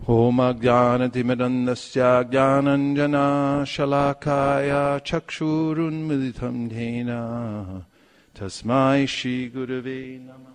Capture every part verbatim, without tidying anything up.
Om Ajnanatimidandasya Jnananjana Shalakaya Chakshurunmilitam Dhena Tasmai Shri Gurave Namah.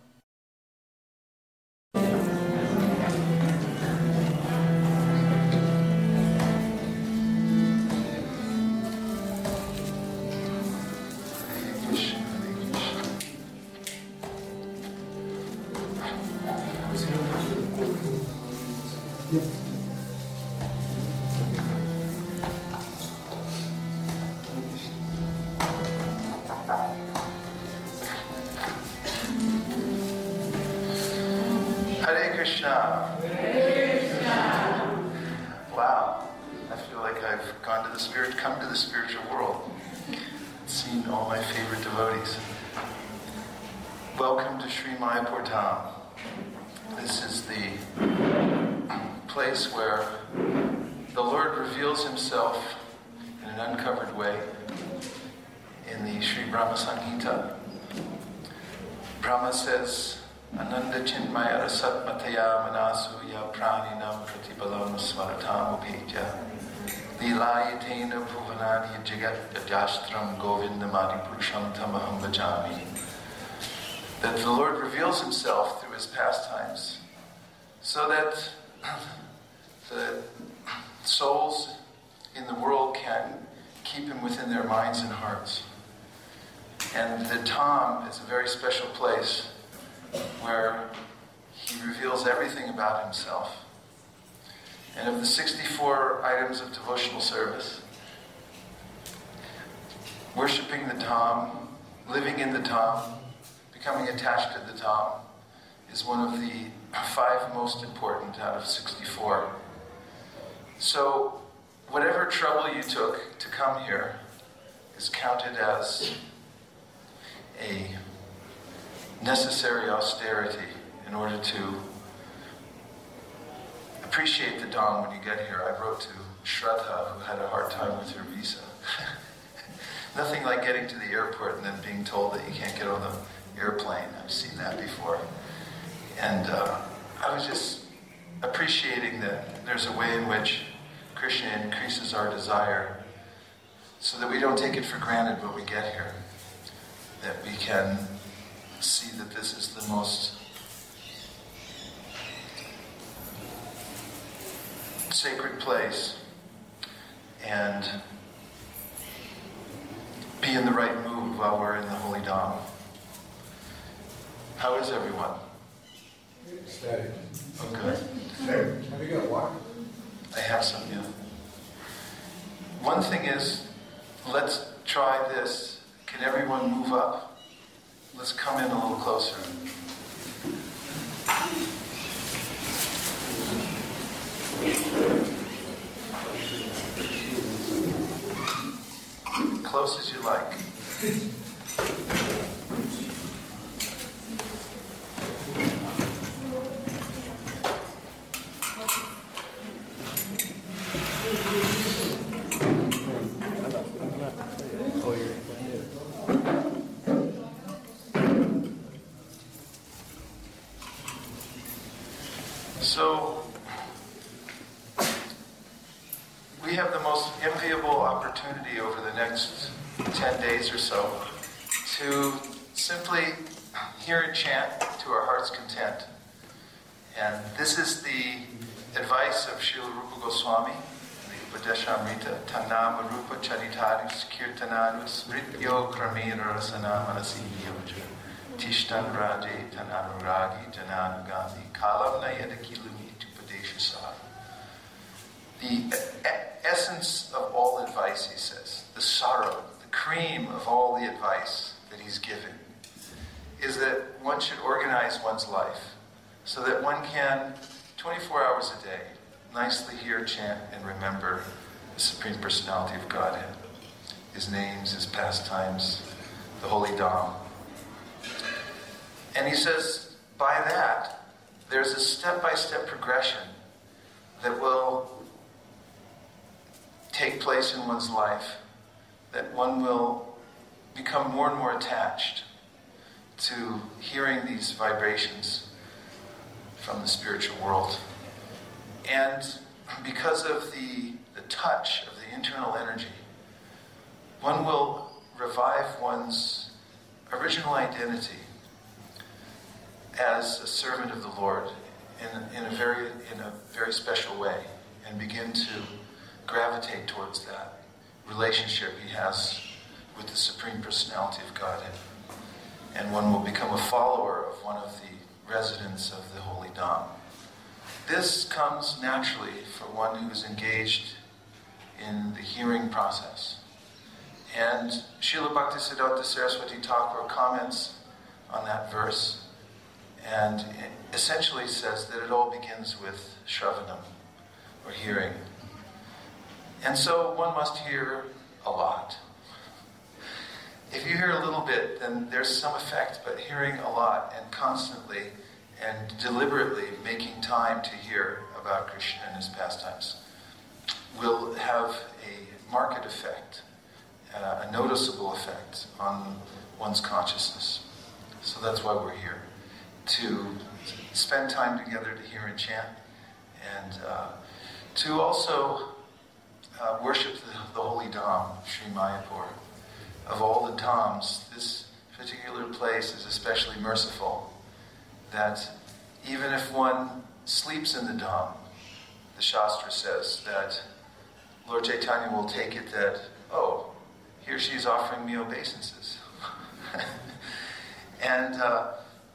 Hare Krishna. Hare Krishna. Wow, I feel like I've gone to the spirit, come to the spiritual world, seen all my favorite devotees. Welcome to Sri Mayapur Dham. This is the place where the Lord reveals himself in an uncovered way in the Sri Brahma Samhita. Brahma says, Ananda Chinmaya Rasatmataya Manasuya Praninam Pratibalam Svaratam Upetya Lilayatena Bhuvanani Jagat Ajastram Govindamadi Purusham Tamaham Bhajami. That the Lord reveals himself through his pastimes so that the souls in the world can keep him within their minds and hearts. And the Dham is a very special place where he reveals everything about himself. And of the sixty-four items of devotional service, worshipping the Dham, living in the Dham, becoming attached to the Dham, is one of the five most important out of sixty-four. So, whatever trouble you took to come here is counted as a necessary austerity in order to appreciate the Dham when you get here. I wrote to Shraddha, who had a hard time with her visa. Nothing like getting to the airport and then being told that you can't get on the airplane. I've seen that before. And uh, I was just appreciating that there's a way in which Krishna increases our desire so that we don't take it for granted when we get here. That we can see that this is the most sacred place and be in the right mood while we're in the Holy Dham. How is everyone? Steady. Oh, good. Steady. Have you got water? I have some, yeah. One thing is, let's try this. Can everyone move up? Let's come in a little closer. Close as you like. So, we have the most enviable opportunity over the next ten days or so to simply hear and chant to our heart's content. And this is the advice of Srila Rupa Goswami, the Upadeshamrita, Tanam Rupa Charitaris Kirtananus Mrityo Kramira Rasana Manasi Yoja. Tishtan Raje Tananuragi Jananugandhi Kalam Nayadakilumi Tupadeshasar. The e- essence of all advice, he says, the sorrow, the cream of all the advice that he's giving, is that one should organize one's life so that one can, twenty-four hours a day, nicely hear, chant, and remember the Supreme Personality of Godhead, his names, his pastimes, the Holy Dham. And he says, by that, there's a step-by-step progression that will take place in one's life, that one will become more and more attached to hearing these vibrations from the spiritual world. And because of the, the touch of the internal energy, one will revive one's original identity as a servant of the Lord in, in a very in a very special way, and begin to gravitate towards that relationship he has with the Supreme Personality of Godhead. And one will become a follower of one of the residents of the Holy Dham. This comes naturally for one who is engaged in the hearing process. And Srila Bhaktisiddhanta Saraswati Thakur comments on that verse and essentially says that it all begins with Shravanam, or hearing. And so one must hear a lot. If you hear a little bit, then there's some effect, but hearing a lot and constantly and deliberately making time to hear about Krishna and his pastimes will have a marked effect, uh, a noticeable effect on one's consciousness. So that's why we're here, to spend time together to hear and chant, and uh, to also uh, worship the, the Holy Dham, Sri Mayapur. Of all the dhams, this particular place is especially merciful, that even if one sleeps in the dham, the Shastra says that Lord Chaitanya will take it that, oh, here she's offering me obeisances. And uh,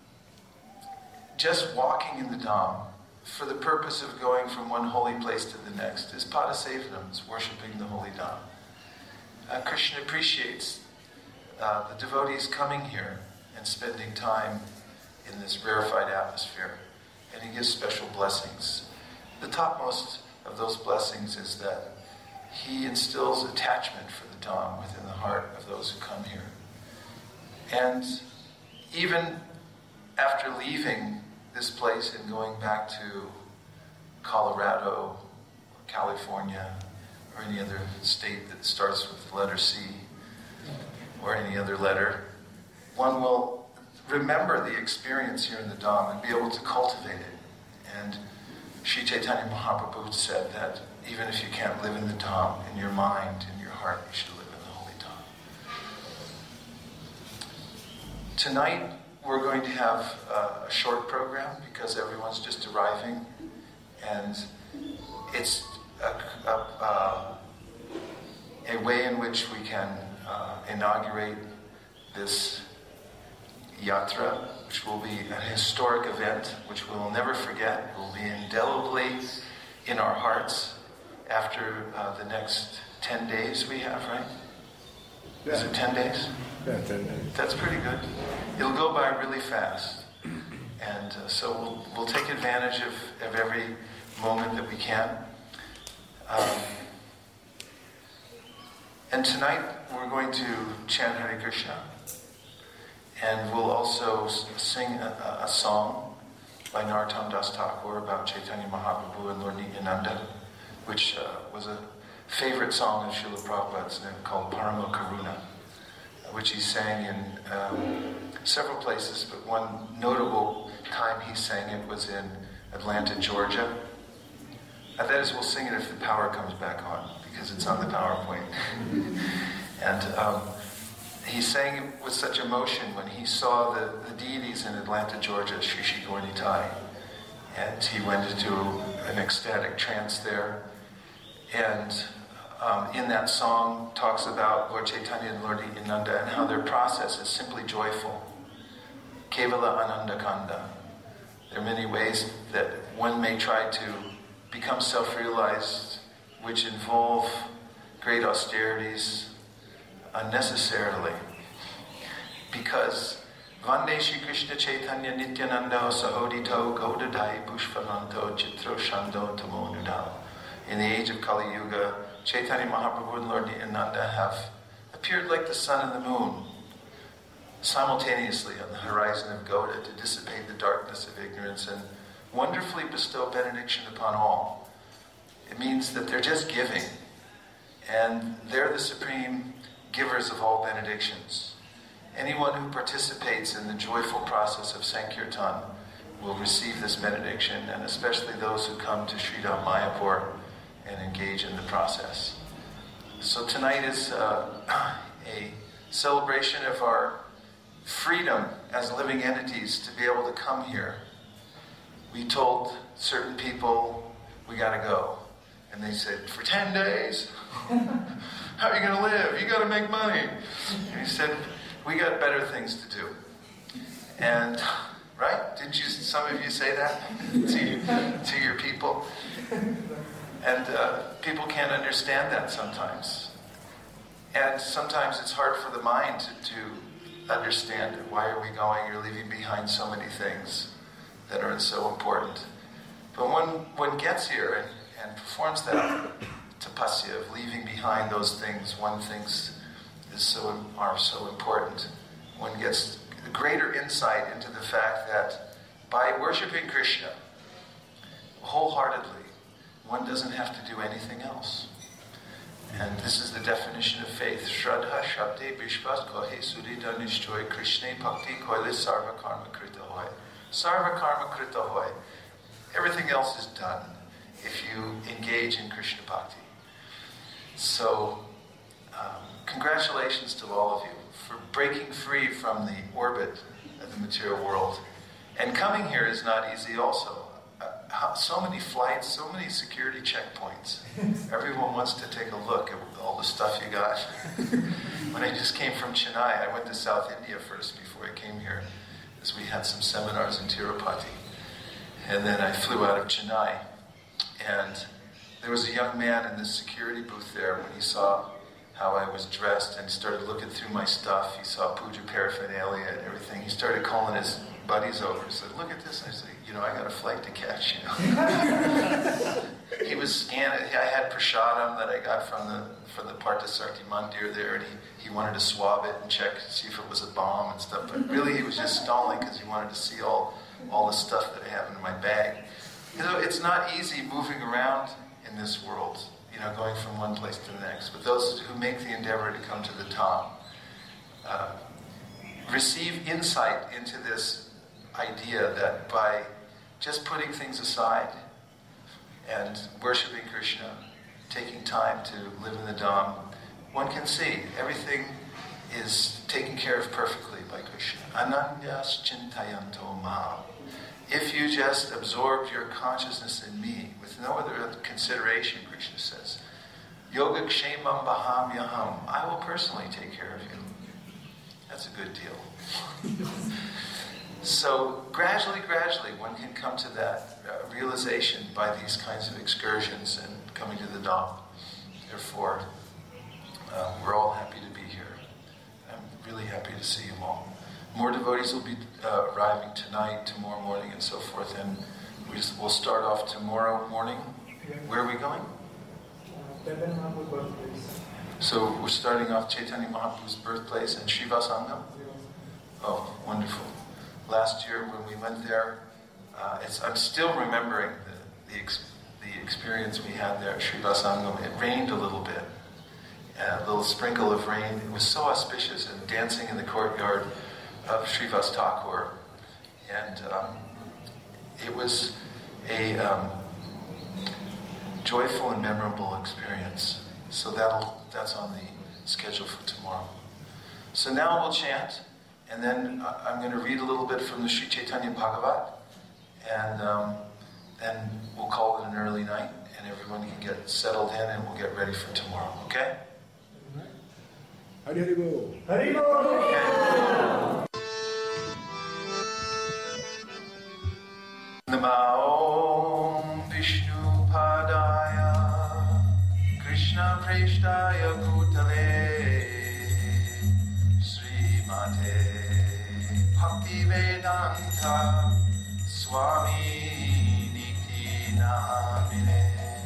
just walking in the dham for the purpose of going from one holy place to the next is padasevanam, is worshipping the Holy Dham. Uh, Krishna appreciates uh, the devotees coming here and spending time in this rarefied atmosphere, and he gives special blessings. The topmost of those blessings is that he instills attachment for the Dham within the heart of those who come here. And even after leaving this place and going back to Colorado, California, or any other state that starts with the letter C, or any other letter, one will remember the experience here in the Dham and be able to cultivate it. And Sri Chaitanya Mahaprabhu said that even if you can't live in the Dham, in your mind, in your heart, you should live in the Holy Dham. Tonight, we're going to have uh, a short program because everyone's just arriving, and it's a, a, uh, a way in which we can uh, inaugurate this yatra, which will be a historic event, which we will never forget. It will be indelibly in our hearts after uh, the next ten days we have, right? Yeah. Is it ten days? Yeah, ten days. That's pretty good. It'll go by really fast. And uh, so we'll, we'll take advantage of, of every moment that we can. Um, and tonight we're going to chant Hare Krishna. And we'll also sing a, a song by Narottam Das Thakur about Chaitanya Mahaprabhu and Lord Nityananda, which uh, was a favorite song of Srila Prabhupada's called Parama Karuna, which he sang in um, several places, but one notable time he sang it was in Atlanta, Georgia. And that is, we'll sing it if the power comes back on, because it's on the PowerPoint. And um, he sang it with such emotion when he saw the, the deities in Atlanta, Georgia, Shri Shri Gaura-Nitai. And he went into an ecstatic trance there. And um, in that song talks about Lord Chaitanya and Lord Nityananda and how their process is simply joyful. Kevala Ananda Kanda. There are many ways that one may try to become self-realized, which involve great austerities unnecessarily. Because Vande Shri Krishna Chaitanya Nityananda Sahodito Gaudadai Pushpalanto Chitro Shando Tamo Nudao. In the age of Kali Yuga, Chaitanya Mahaprabhu and Lord Nityananda have appeared like the sun and the moon simultaneously on the horizon of Gauda to dissipate the darkness of ignorance and wonderfully bestow benediction upon all. It means that they're just giving, and they're the supreme givers of all benedictions. Anyone who participates in the joyful process of Sankirtan will receive this benediction, and especially those who come to Sridham Mayapur and engage in the process. So tonight is uh, a celebration of our freedom as living entities to be able to come here. We told certain people, we got to go. And they said, for ten days? How are you going to live? You got to make money. And he said, we got better things to do. And, right? Didn't you, some of you say that to, you, to your people? And uh, people can't understand that sometimes. And sometimes it's hard for the mind to, to understand it. Why are we going? You're leaving behind so many things that are so important. But when one gets here and, and performs that tapasya of leaving behind those things one thinks is so are so important, one gets a greater insight into the fact that by worshiping Krishna wholeheartedly, one doesn't have to do anything else. And this is the definition of faith. Shraddha Shabde Vishwas Kohe Surita Nishchoy Krishna Bhakti Koile Sarva Karma Krita Hoy. Sarva Karma Krita Hoy. Everything else is done if you engage in Krishna Bhakti. So, um, congratulations to all of you for breaking free from the orbit of the material world. And coming here is not easy also. Uh, how, so many flights, so many security checkpoints. Everyone wants to take a look at all the stuff you got. When I just came from Chennai, I went to South India first before I came here, because we had some seminars in Tirupati. And then I flew out of Chennai. And there was a young man in the security booth there. When he saw how I was dressed and started looking through my stuff, he saw puja paraphernalia and everything. He started calling his buddies over and said, look at this. And I said, you know, I got a flight to catch, you know. He was scanning. I had prasadam that I got from the from the Parthasarthi Mandir there, and he, he wanted to swab it and check, see if it was a bomb and stuff. But really he was just stalling because he wanted to see all, all the stuff that I have in my bag. You know, it's not easy moving around in this world, you know, going from one place to the next. But those who make the endeavor to come to the top uh, receive insight into this idea that by just putting things aside and worshiping Krishna, taking time to live in the Dham, one can see everything is taken care of perfectly by Krishna. Ananyas chintayanto ma. If you just absorb your consciousness in me with no other consideration, Krishna says, yoga kshemam baham yaham, I will personally take care of you. That's a good deal. So gradually, gradually, one can come to that uh, realization by these kinds of excursions and coming to the Dham. Therefore, uh, we're all happy to be here. I'm really happy to see you all. More devotees will be uh, arriving tonight, tomorrow morning, and so forth. And we just, we'll start off tomorrow morning. Where are we going? Chaitanya Mahaprabhu's birthplace. So we're starting off Chaitanya Mahaprabhu's birthplace and Srivasangam? Oh, wonderful. Last year when we went there, uh, it's, I'm still remembering the, the, ex, the experience we had there at Srivasangam. It rained a little bit, a little sprinkle of rain. It was so auspicious, and dancing in the courtyard of Srivas Thakur. And um, it was a um, joyful and memorable experience. So that'll, that's on the schedule for tomorrow. So now we'll chant. And then I'm going to read a little bit from the Sri Chaitanya Bhagavat, and um, then we'll call it an early night, and everyone can get settled in, and we'll get ready for tomorrow. Okay? Hari Hari Bol. Hari Bol. Namo Vishnu Padaya Krishna Preshtaya Bhutale Srimate Bhaktivedanta Swami Niti Namine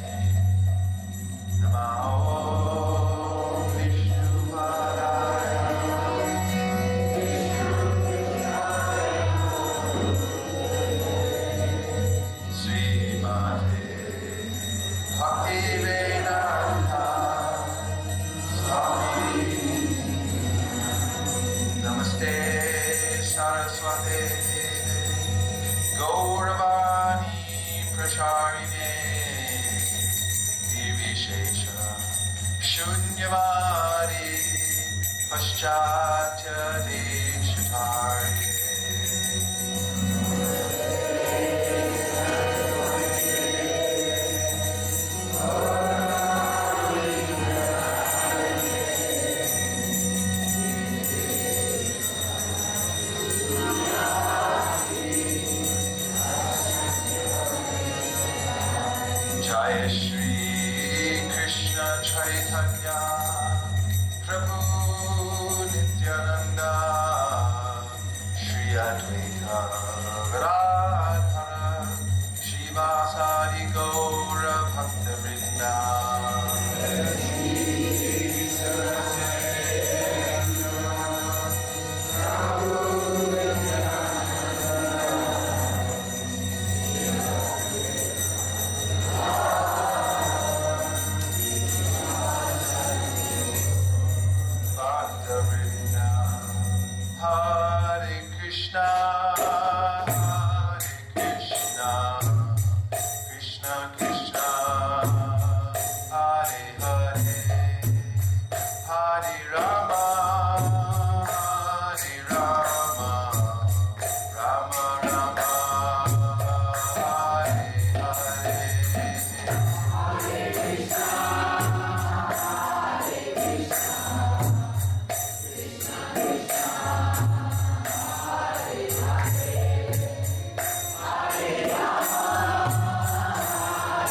Namo Vishnu Padaya Srimate Bhaktivedanta Swami Namaste Saraswate Gaur Paschatya Deshatarye. Jaya Shri Krishna Chaitanya Prabhu Nityananda Shri Advaita Gadadhara Shivasadi Gaura Bhakta Vrinda. Hare Krishna, Hare Krishna, Krishna Krishna, Hare Hare, Hare Rama, Hare Rama, Rama Rama, Hare Hare. Hare Krishna, Hare Krishna. Hare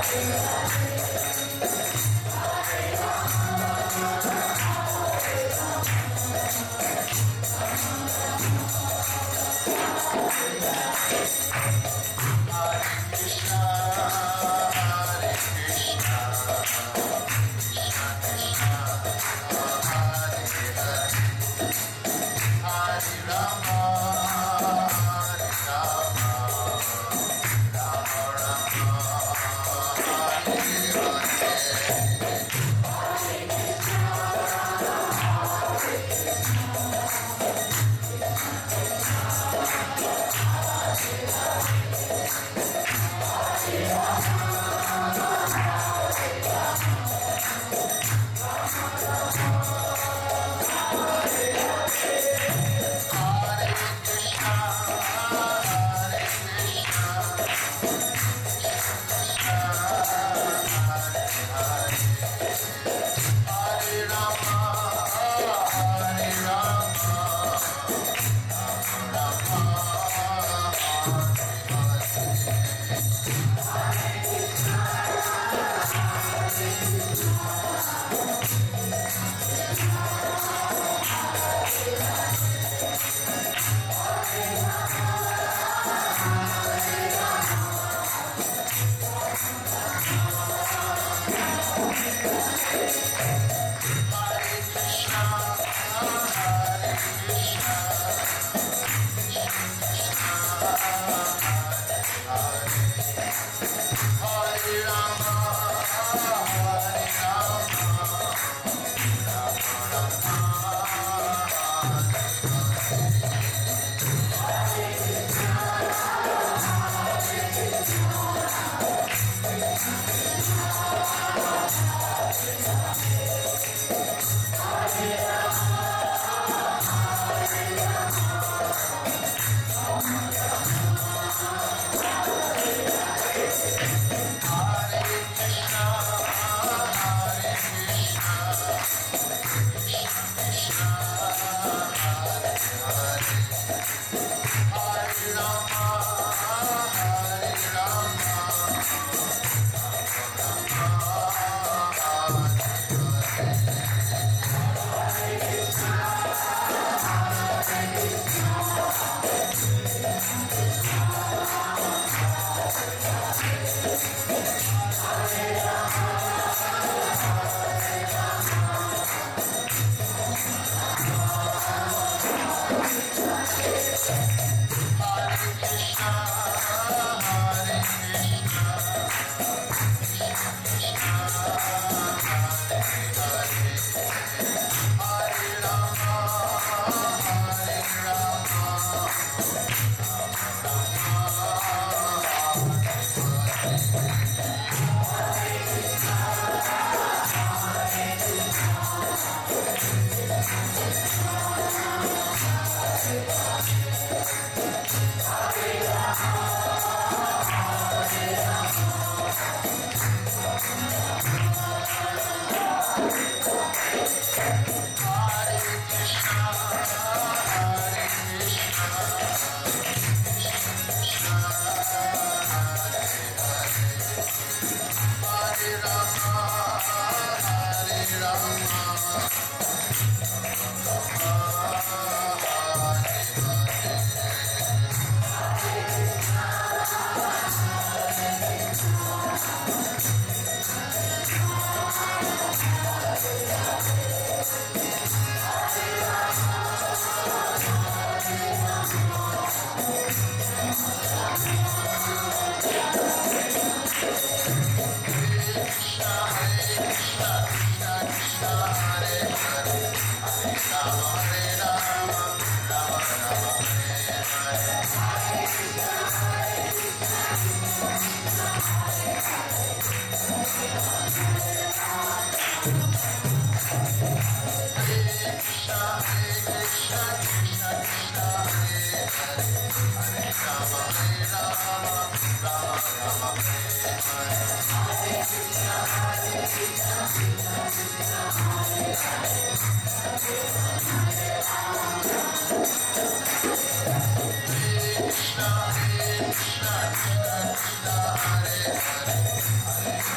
Krishna, Krishna, Krishna, Krishna, Hare Hare, Hare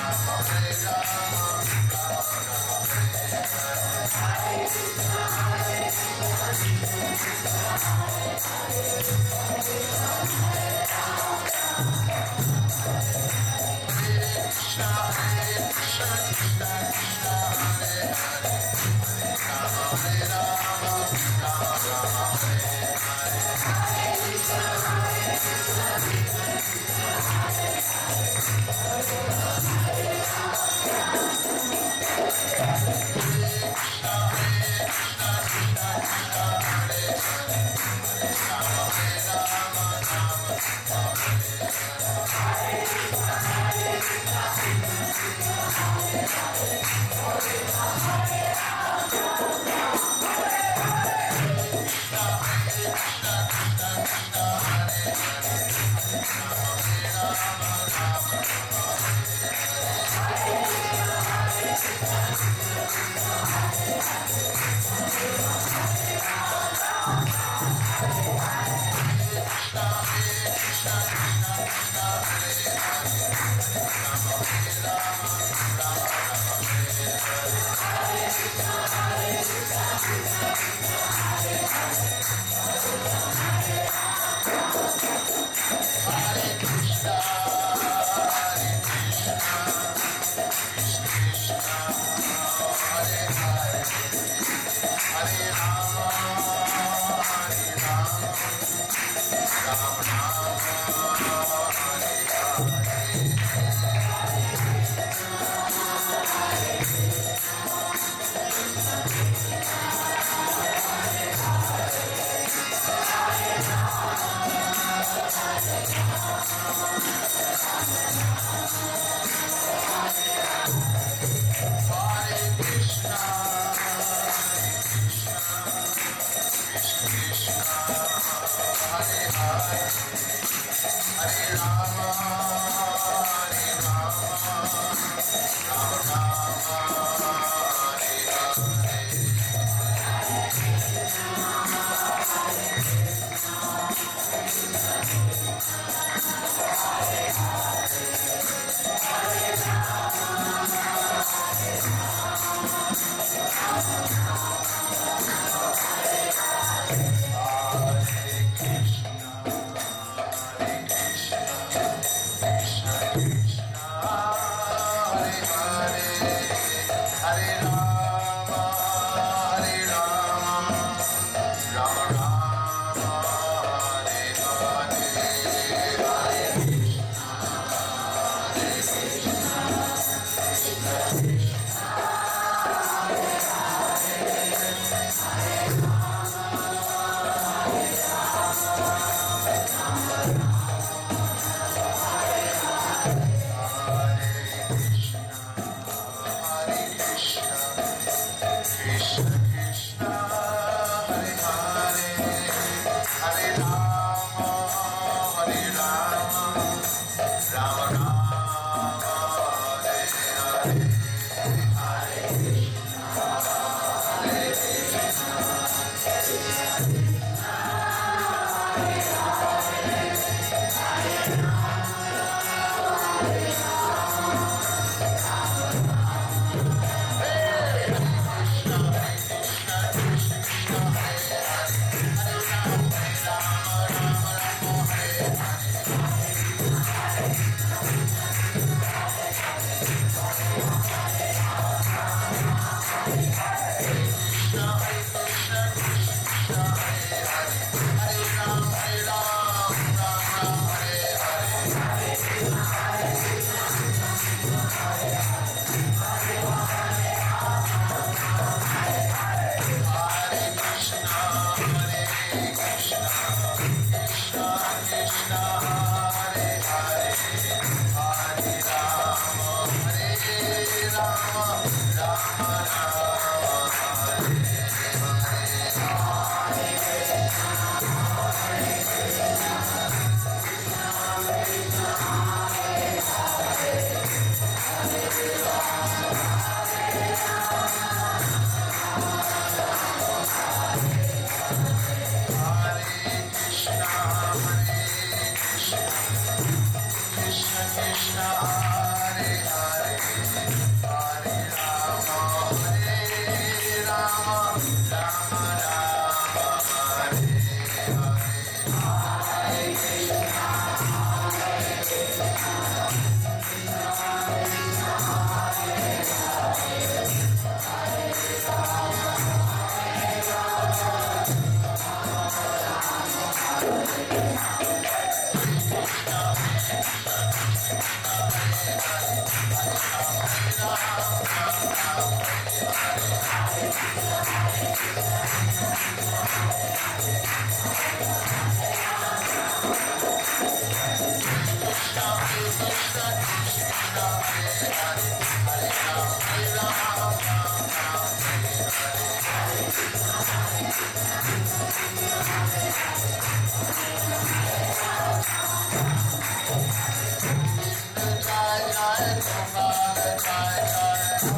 Jai Jai Gopal Jai Jai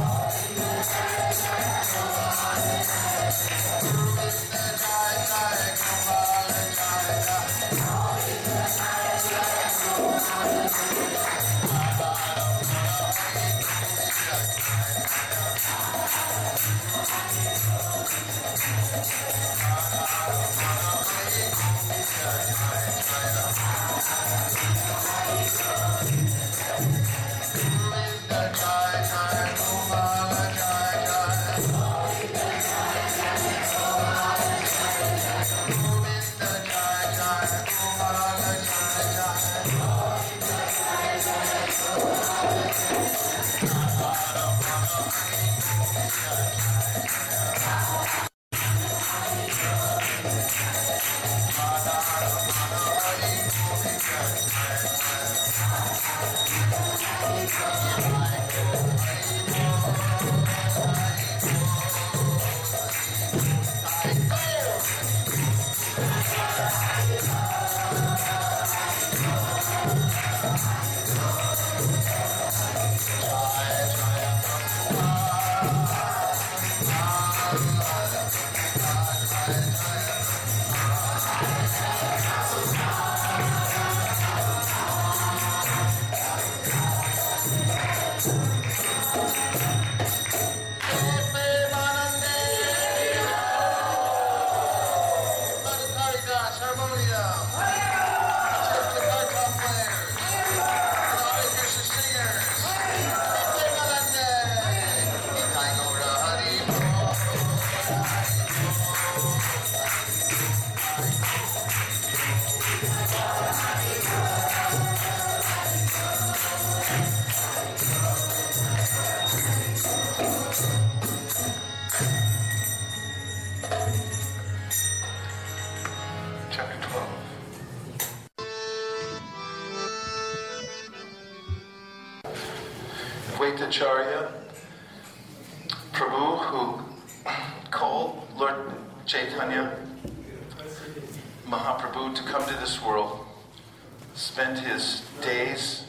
Vaitacharya, Prabhu, who called Lord Chaitanya Mahaprabhu to come to this world, spent his days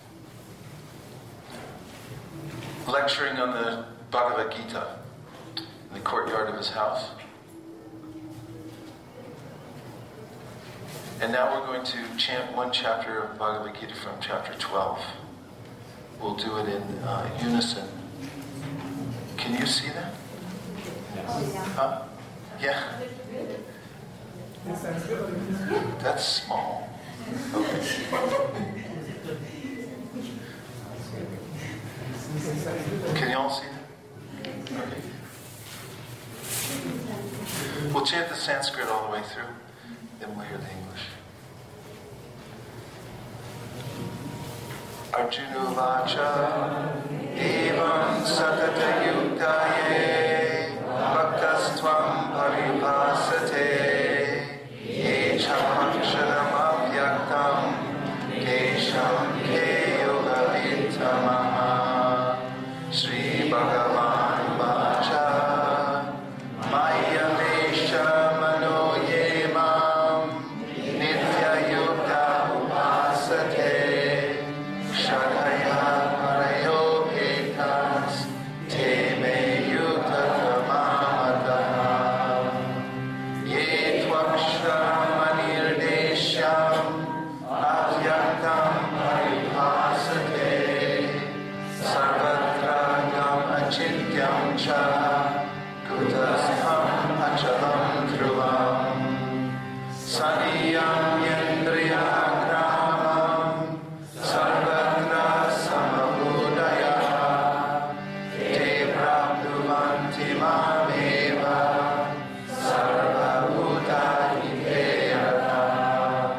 lecturing on the Bhagavad Gita in the courtyard of his house. And now we're going to chant one chapter of Bhagavad Gita from chapter twelve. We'll do it in uh, unison. Can you see that? Huh? Yeah? That's small. Okay. Can you all see that? Okay. We'll chant the Sanskrit all the way through, then we'll hear the English. Arjuna Vacha Evam Satata Yuktaye Bhaktastvam Paribhasate Echamaksharam Avyaktam Kesham Ke Yoga Vitamaha Sri Bhagavan Vacha Mayamesha Mano Yemam Nitya Yukta Upasate Shadhaya Parayo Ekas Te Me Yukta Kamamataha Ye Tvakshara Manirdesham Avyaktam Paribhasate Sarvatra Gam Achityam Cha Kutastham Achalam Dhruvam Saniyam Yendriya Gramam Sarvatra Samabudaya Te Prabhuvanti Mameva Sarvabhuta Hideyata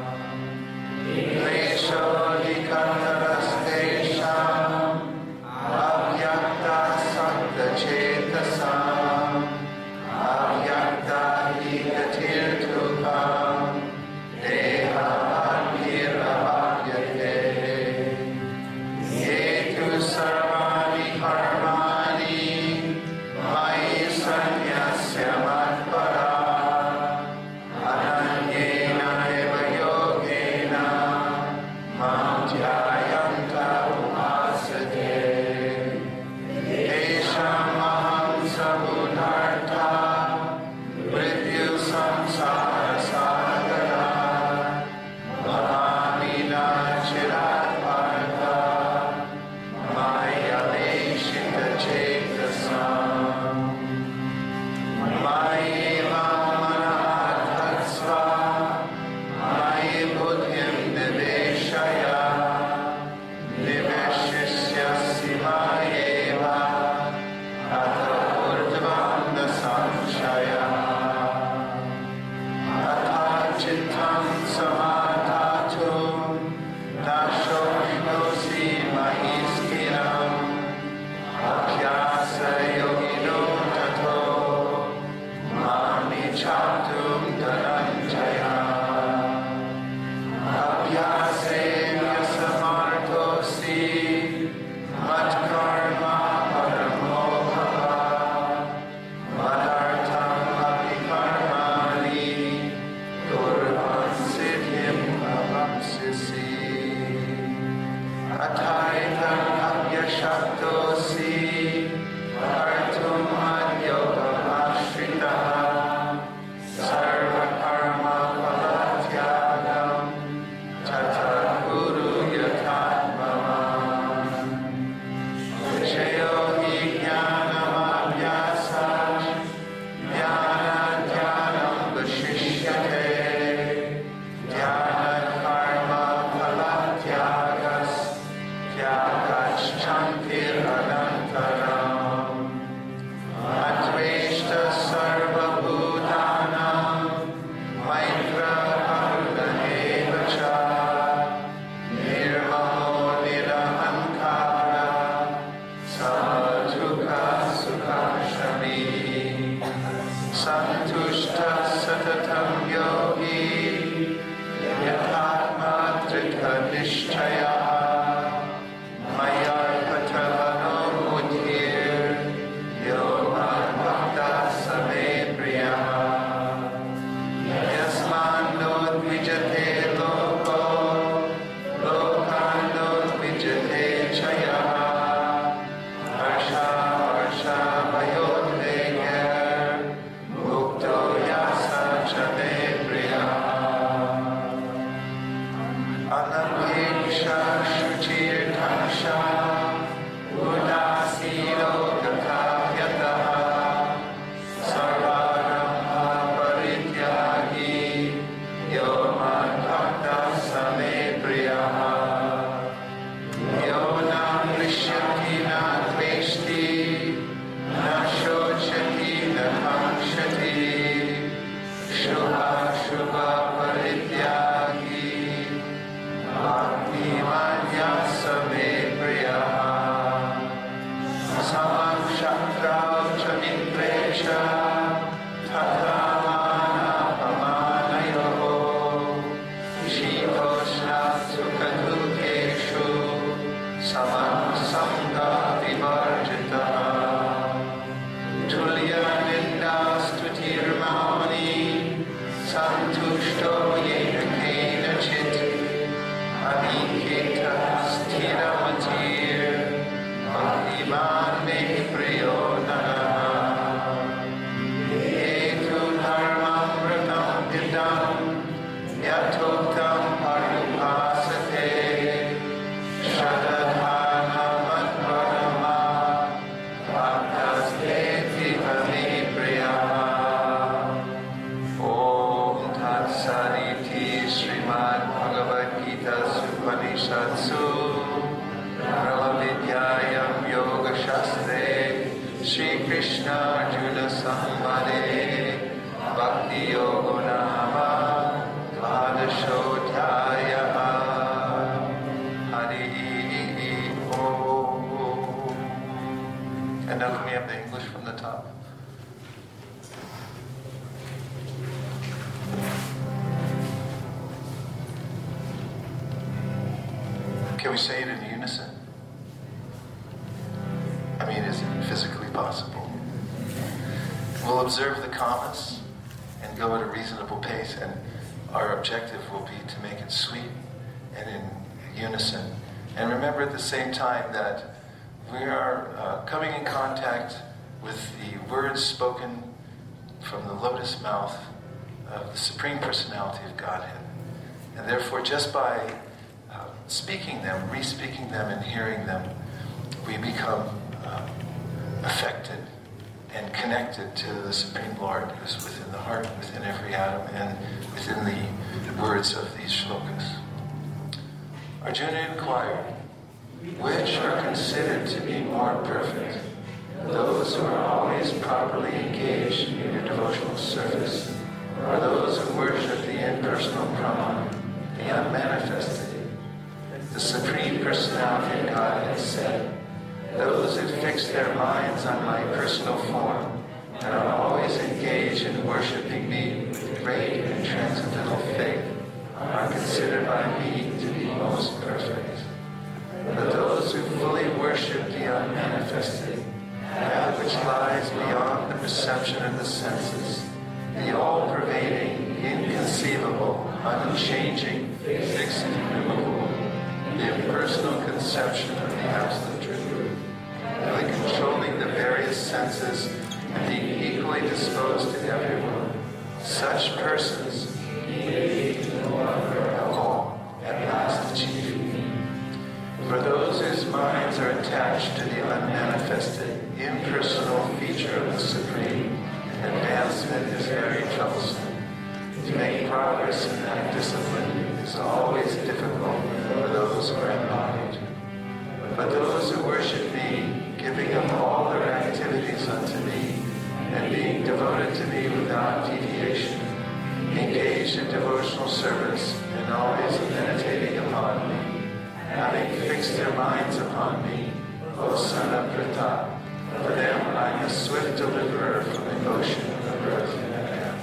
Klesho Hikantarastesham Avyakta Sakta Chetasam Avyakta Hikatirtukam Deha Adhiravadyate Yetu Sarvani Karmani Mai Sanyasya Madhvara Ananyena Eva Yogena Mam Jayanta Upasate Tesham Maham Sabunartha Mrityu Samsara Sagara Mahamina Chirat Partha Maya Leshita Chetasam Mayeva Manatatsva Mayi Buddhim Niveshaya Niveshisya Simayeva Atha Urdhvam Nasamshaya Atha Chittam Samatatum Dasho Hinosi Mahiskiram Abhyasa Yogino Tato Mami Chatum Dhananjaya Abhyase Vyasamartosi Shantir Anantaram Adveshta Sarva Bhutanam Maitra Karuna Evacha Nirmamo Nirahankara Samadhuka Sukha Shami Santushta Satatam Yogi Yathatma Trika Nishchaya And now can we have the English from the top? Can we say it in unison? I mean, is it physically possible? We'll observe the commas and go at a reasonable pace, and our objective will be to make it sweet and in unison. And remember at the same time that we are uh, coming in contact with the words spoken from the lotus mouth of the Supreme Personality of Godhead. And therefore, just by uh, speaking them, re-speaking them, and hearing them, we become uh, affected and connected to the Supreme Lord who's within the heart, within every atom, and within the words of these shlokas. Arjuna inquired, which are considered to be more perfect, those who are always properly engaged in your devotional service, or those who worship the impersonal Brahman, the unmanifested? The Supreme Personality of Godhead said, those who fix their minds on my personal form and are always engaged in worshiping me with great and transcendental faith are considered by me to be most perfect. But those who fully worship the unmanifested, that which lies beyond the perception of the senses, the all-pervading, inconceivable, unchanging, fixed, and immovable, the impersonal conception of the absolute truth, by controlling the various senses and being equally disposed to everyone, such persons, all at last achieve. For those whose minds are attached to the unmanifested, impersonal feature of the Supreme, advancement is very troublesome. To make progress in that discipline is always difficult for those who are embodied. But those who worship me, giving up all their activities unto me, and being devoted to me without deviation, engaged in devotional service, and always meditating upon me, having fixed their minds upon me, O Son of Pratap, for them I am a swift deliverer from the ocean of birth and death.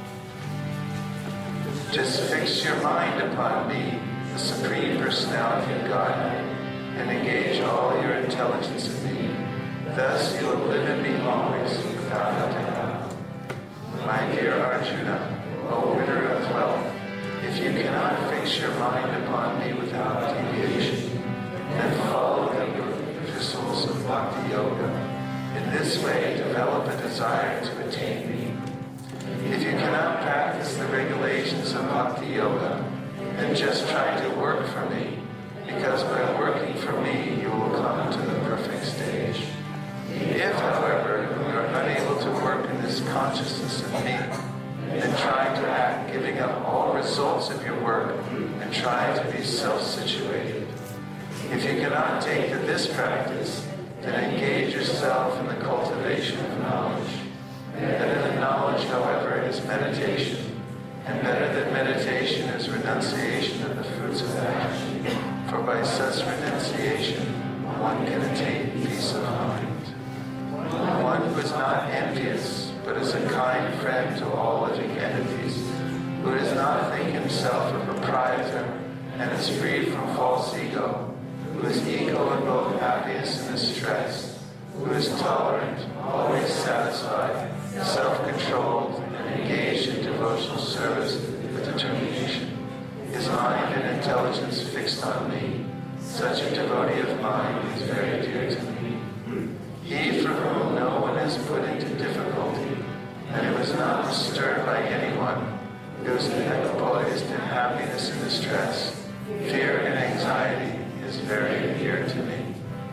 Just fix your mind upon me, the Supreme Personality of Godhead, and engage all your intelligence in me. Thus you will live in me always without doubt. My dear Arjuna, O winner of wealth, if you cannot fix your mind upon me without deviation, then follow the epistles of Bhakti Yoga. In this way, develop a desire to attain me. If you cannot practice the regulations of Bhakti Yoga, then just try to work for me, because by working for me, you will come to the perfect stage. If, however, you are unable to work in this consciousness of me, then try to act, giving up all results of your work and try to be self-situated. If you cannot take to this practice, then engage yourself in the cultivation of knowledge. Better than knowledge, however, is meditation, and better than meditation is renunciation of the fruits of action. For by such renunciation, one can attain peace of mind. One who is not envious, but is a kind friend to all living entities, who does not think himself a proprietor, and is freed from false ego, who is equal in both happiness and distress, who is tolerant, always satisfied, self-controlled, and engaged in devotional service with determination. His mind and intelligence fixed on me, such a devotee of mine is very dear to me. He for whom no one is put into difficulty, and who is not disturbed by anyone, whose equipoised in happiness and distress, fear and anxiety, is very dear to me.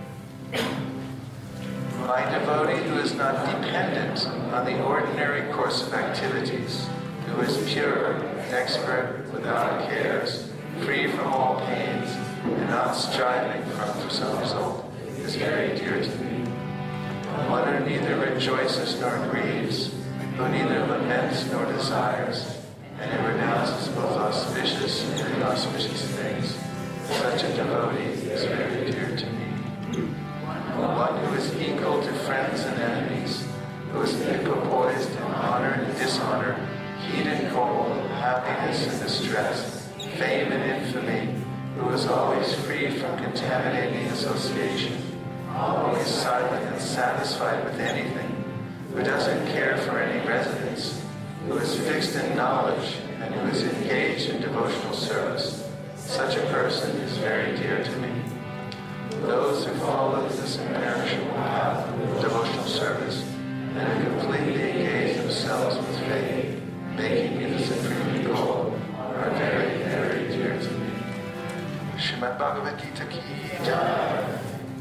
My devotee who is not dependent on the ordinary course of activities, who is pure, expert, without cares, free from all pains, and not striving for some result, is very dear to me. One who neither rejoices nor grieves, who neither laments nor desires, and who renounces both auspicious and inauspicious things, such a devotee is very dear to me. One who is equal to friends and enemies, who is equipoised in honor and dishonor, heat and cold, happiness and distress, fame and infamy, who is always free from contaminating association, always silent and satisfied with anything, who doesn't care for any residence, who is fixed in knowledge, and who is engaged in devotional service. Such a person is very dear to me. Those who follow this imperishable path of devotional service and who completely engage themselves with faith, making me the supreme goal, are very, very dear to me. Srimad Bhagavad Gita ki jai.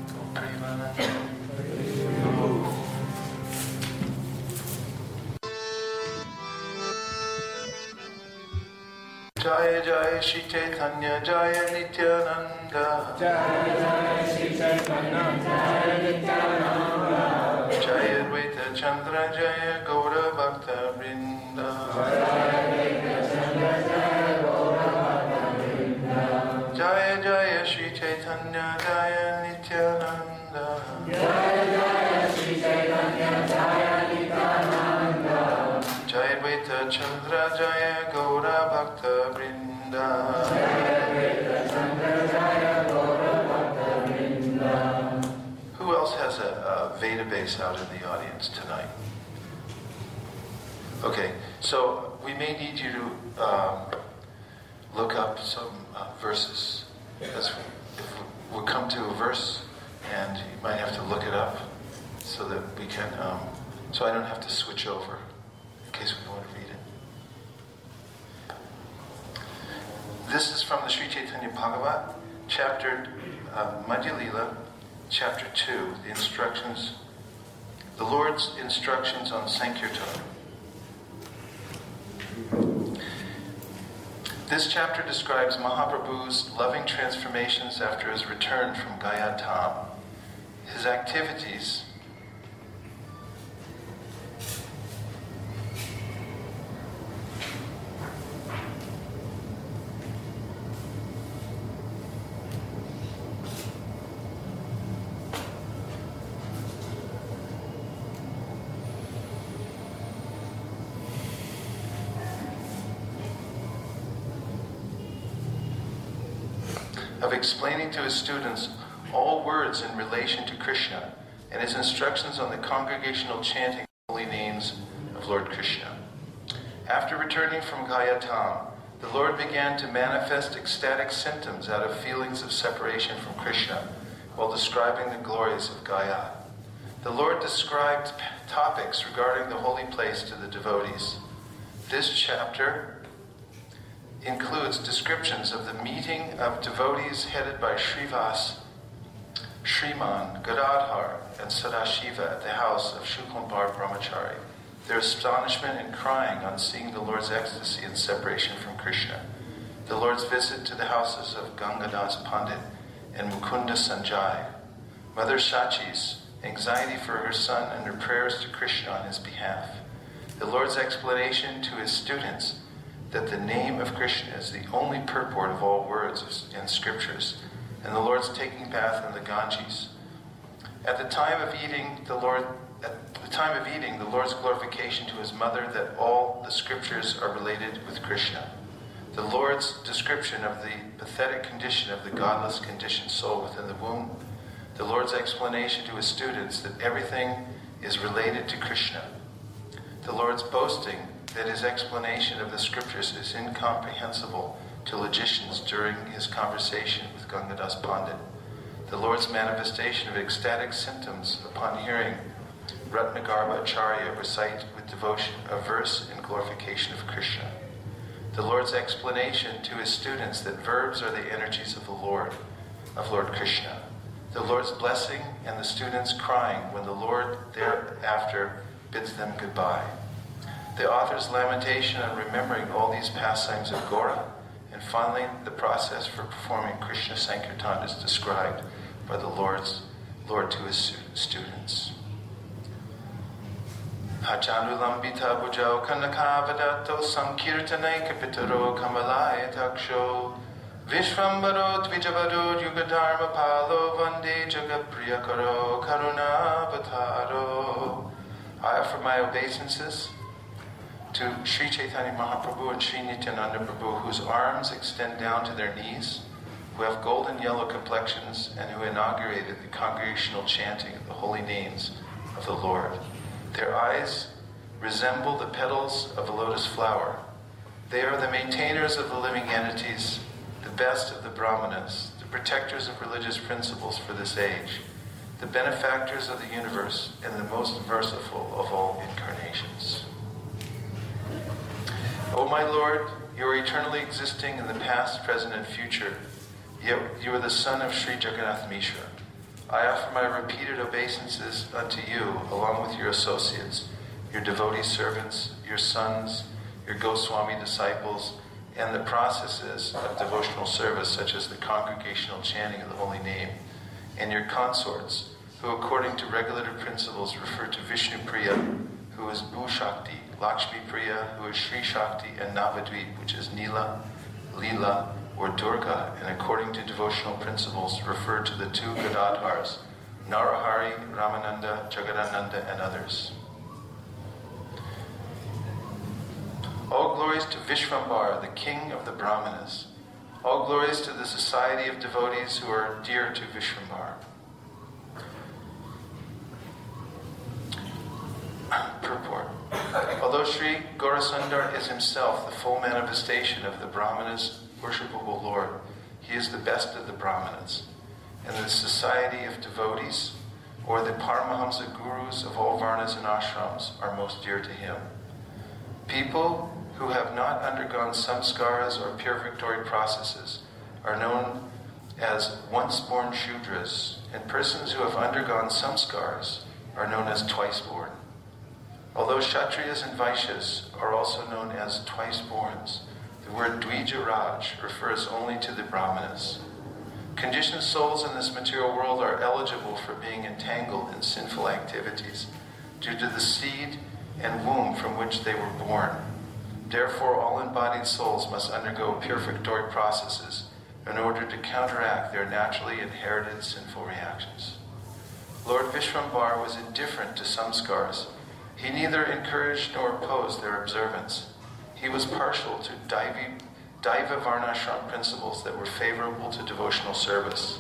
Jaya Jaya Shri Chaitanya Jaya Nityananda Jaya Jaya Shri Chaitanya Jaya Nityananda Jaya Advaita Chandra Jaya Gaura Bhakta Vrinda Jaya Advaita Chandra Jaya Gaura Bhakta Vrinda Jaya Jaya Shri Chaitanya Jaya Nityananda Jaya Jaya Shri Chaitanya Jaya Nityananda Jaya Advaita Chandra Jaya Gaura Bhakta Vrinda Jaya Advaita Chandra Jaya Gaura Bhakta Vrinda. Who else has a, a Veda base out in the audience tonight? Okay, so we may need you to um, look up some uh, verses. As we, if we, we'll come to a verse, and you might have to look it up so that we can, um, so I don't have to switch over in case we want to read it. This is from the Sri Chaitanya Bhagavat, chapter uh, Madhya Lila, chapter two, the instructions, the Lord's instructions on Sankirtan. This chapter describes Mahaprabhu's loving transformations after his return from Gaya Dham. His activities of explaining to his students all words in relation to Krishna and his instructions on the congregational chanting of the holy names of Lord Krishna. After returning from Gaya Dham, the Lord began to manifest ecstatic symptoms out of feelings of separation from Krishna while describing the glories of Gaya. The Lord described topics regarding the holy place to the devotees. This chapter includes descriptions of the meeting of devotees headed by Srivas, Shriman, Gadadhar, and Sadashiva at the house of Shukumpar Brahmachari, their astonishment and crying on seeing the Lord's ecstasy and separation from Krishna, the Lord's visit to the houses of Gangadas Pandit and Mukunda Sanjay, Mother Shachi's anxiety for her son and her prayers to Krishna on his behalf, the Lord's explanation to his students that the name of Krishna is the only purport of all words and scriptures, and the Lord's taking bath in the Ganges. At the time of eating, the Lord, at the time of eating, the Lord's glorification to his mother that all the scriptures are related with Krishna. The Lord's description of the pathetic condition of the godless conditioned soul within the womb. The Lord's explanation to his students that everything is related to Krishna. The Lord's boasting that his explanation of the scriptures is incomprehensible to logicians during his conversation with Gangadas Pandit. The Lord's manifestation of ecstatic symptoms upon hearing Ratnagarbha Acharya recite with devotion a verse in glorification of Krishna. The Lord's explanation to his students that verbs are the energies of the Lord, of Lord Krishna. The Lord's blessing and the students crying when the Lord thereafter bids them goodbye. The author's lamentation on remembering all these pastimes of Gora, and finally the process for performing Krishna Sankirtan is described by the Lord's Lord to his students. Hajanulambita bhujao kanakavadato sankirtanai kapitaro kamalaya taksho Vishvambaro dvijavado yugadharma palo vande jagapriyakaro karunavataro. I offer my obeisances to Sri Chaitanya Mahaprabhu and Sri Nityananda Prabhu, whose arms extend down to their knees, who have golden yellow complexions, and who inaugurated the congregational chanting of the holy names of the Lord. Their eyes resemble the petals of a lotus flower. They are the maintainers of the living entities, the best of the Brahmanas, the protectors of religious principles for this age, the benefactors of the universe, and the most merciful of all incarnations. O my Lord, you are eternally existing in the past, present, and future. Yet you are the son of Sri Jagannath Mishra. I offer my repeated obeisances unto you, along with your associates, your devotee servants, your sons, your Goswami disciples, and the processes of devotional service, such as the congregational chanting of the holy name, and your consorts, who according to regulative principles refer to Vishnu Priya, who is Bhu Shakti, Lakshmi Priya, who is Sri Shakti, and Navadvip, which is Nila, Leela, or Durga, and according to devotional principles refer to the two Gadadhars, Narahari, Ramananda, Jagadananda, and others. All glories to Vishvambara, the king of the Brahmanas. All glories to the society of devotees who are dear to Vishvambara. Purport. Although Sri Gaurasundar is himself the full manifestation of the Brahmanas' worshipable Lord, he is the best of the Brahmanas, and the society of devotees, or the Paramahamsa gurus of all varnas and ashrams, are most dear to him. People who have not undergone samskaras or purificatory processes are known as once-born Shudras, and persons who have undergone samskaras are known as twice-born. Although Kshatriyas and Vaishyas are also known as twice-borns, the The word Dvijaraj refers only to the Brahmanas. Conditioned souls in this material world are eligible for being entangled in sinful activities due to the seed and womb from which they were born. Therefore, all embodied souls must undergo purificatory processes in order to counteract their naturally inherited sinful reactions. Lord Vishwambar was indifferent to samskars. He neither encouraged nor opposed their observance. He was partial to Daivi, Daiva Varnashram principles that were favorable to devotional service.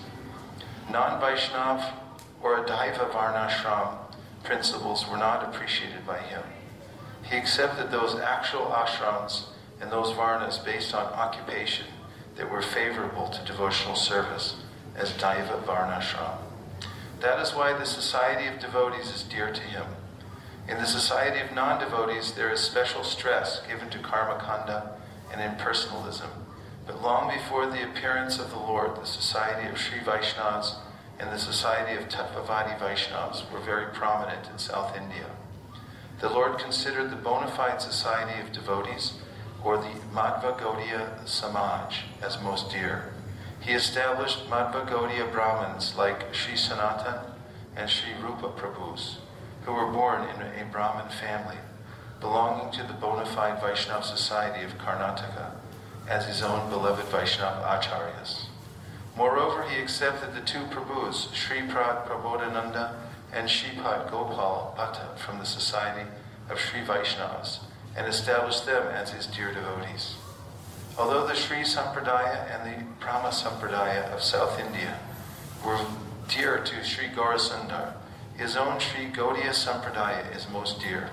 Non-Vaishnav or Adaiva Varnashram principles were not appreciated by him. He accepted those actual ashrams and those varnas based on occupation that were favorable to devotional service as Daiva Varnashram. That is why the society of devotees is dear to him. In the society of non-devotees, there is special stress given to karma kanda and impersonalism. But long before the appearance of the Lord, the society of Sri Vaishnavas and the society of Tattvavadi Vaishnavas were very prominent in South India. The Lord considered the bona fide society of devotees, or the Madhva Gaudiya Samaj, as most dear. He established Madhva Gaudiya Brahmins like Sri Sanatan and Sri Rupa Prabhus, who were born in a Brahmin family, belonging to the bona fide Vaishnava society of Karnataka, as his own beloved Vaishnava acharyas. Moreover, he accepted the two Prabhus, Shripad Prabodhananda and Shripad Gopal Bhatta, from the society of Sri Vaishnavas, and established them as his dear devotees. Although the Sri Sampradaya and the Brahma Sampradaya of South India were dear to Sri Gaurasundar, his own Sri Gaudiya Sampradaya is most dear.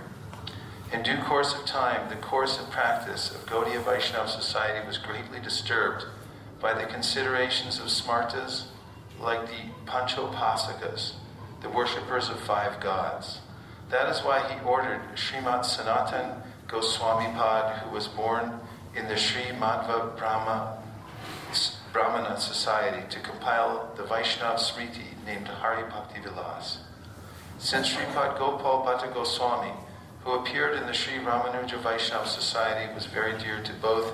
In due course of time, the course and practice of Gaudiya Vaishnava society was greatly disturbed by the considerations of smartas like the Panchopasakas, the worshippers of five gods. That is why he ordered Srimat Sanatan Goswami Pad, who was born in the Sri Madhva Brahma, Brahmana society, to compile the Vaishnava Smriti named Hari Bhakti Vilas. Since Sripad Gopal Bhatta Goswami, who appeared in the Sri Ramanuja Vaishnava society, was very dear to both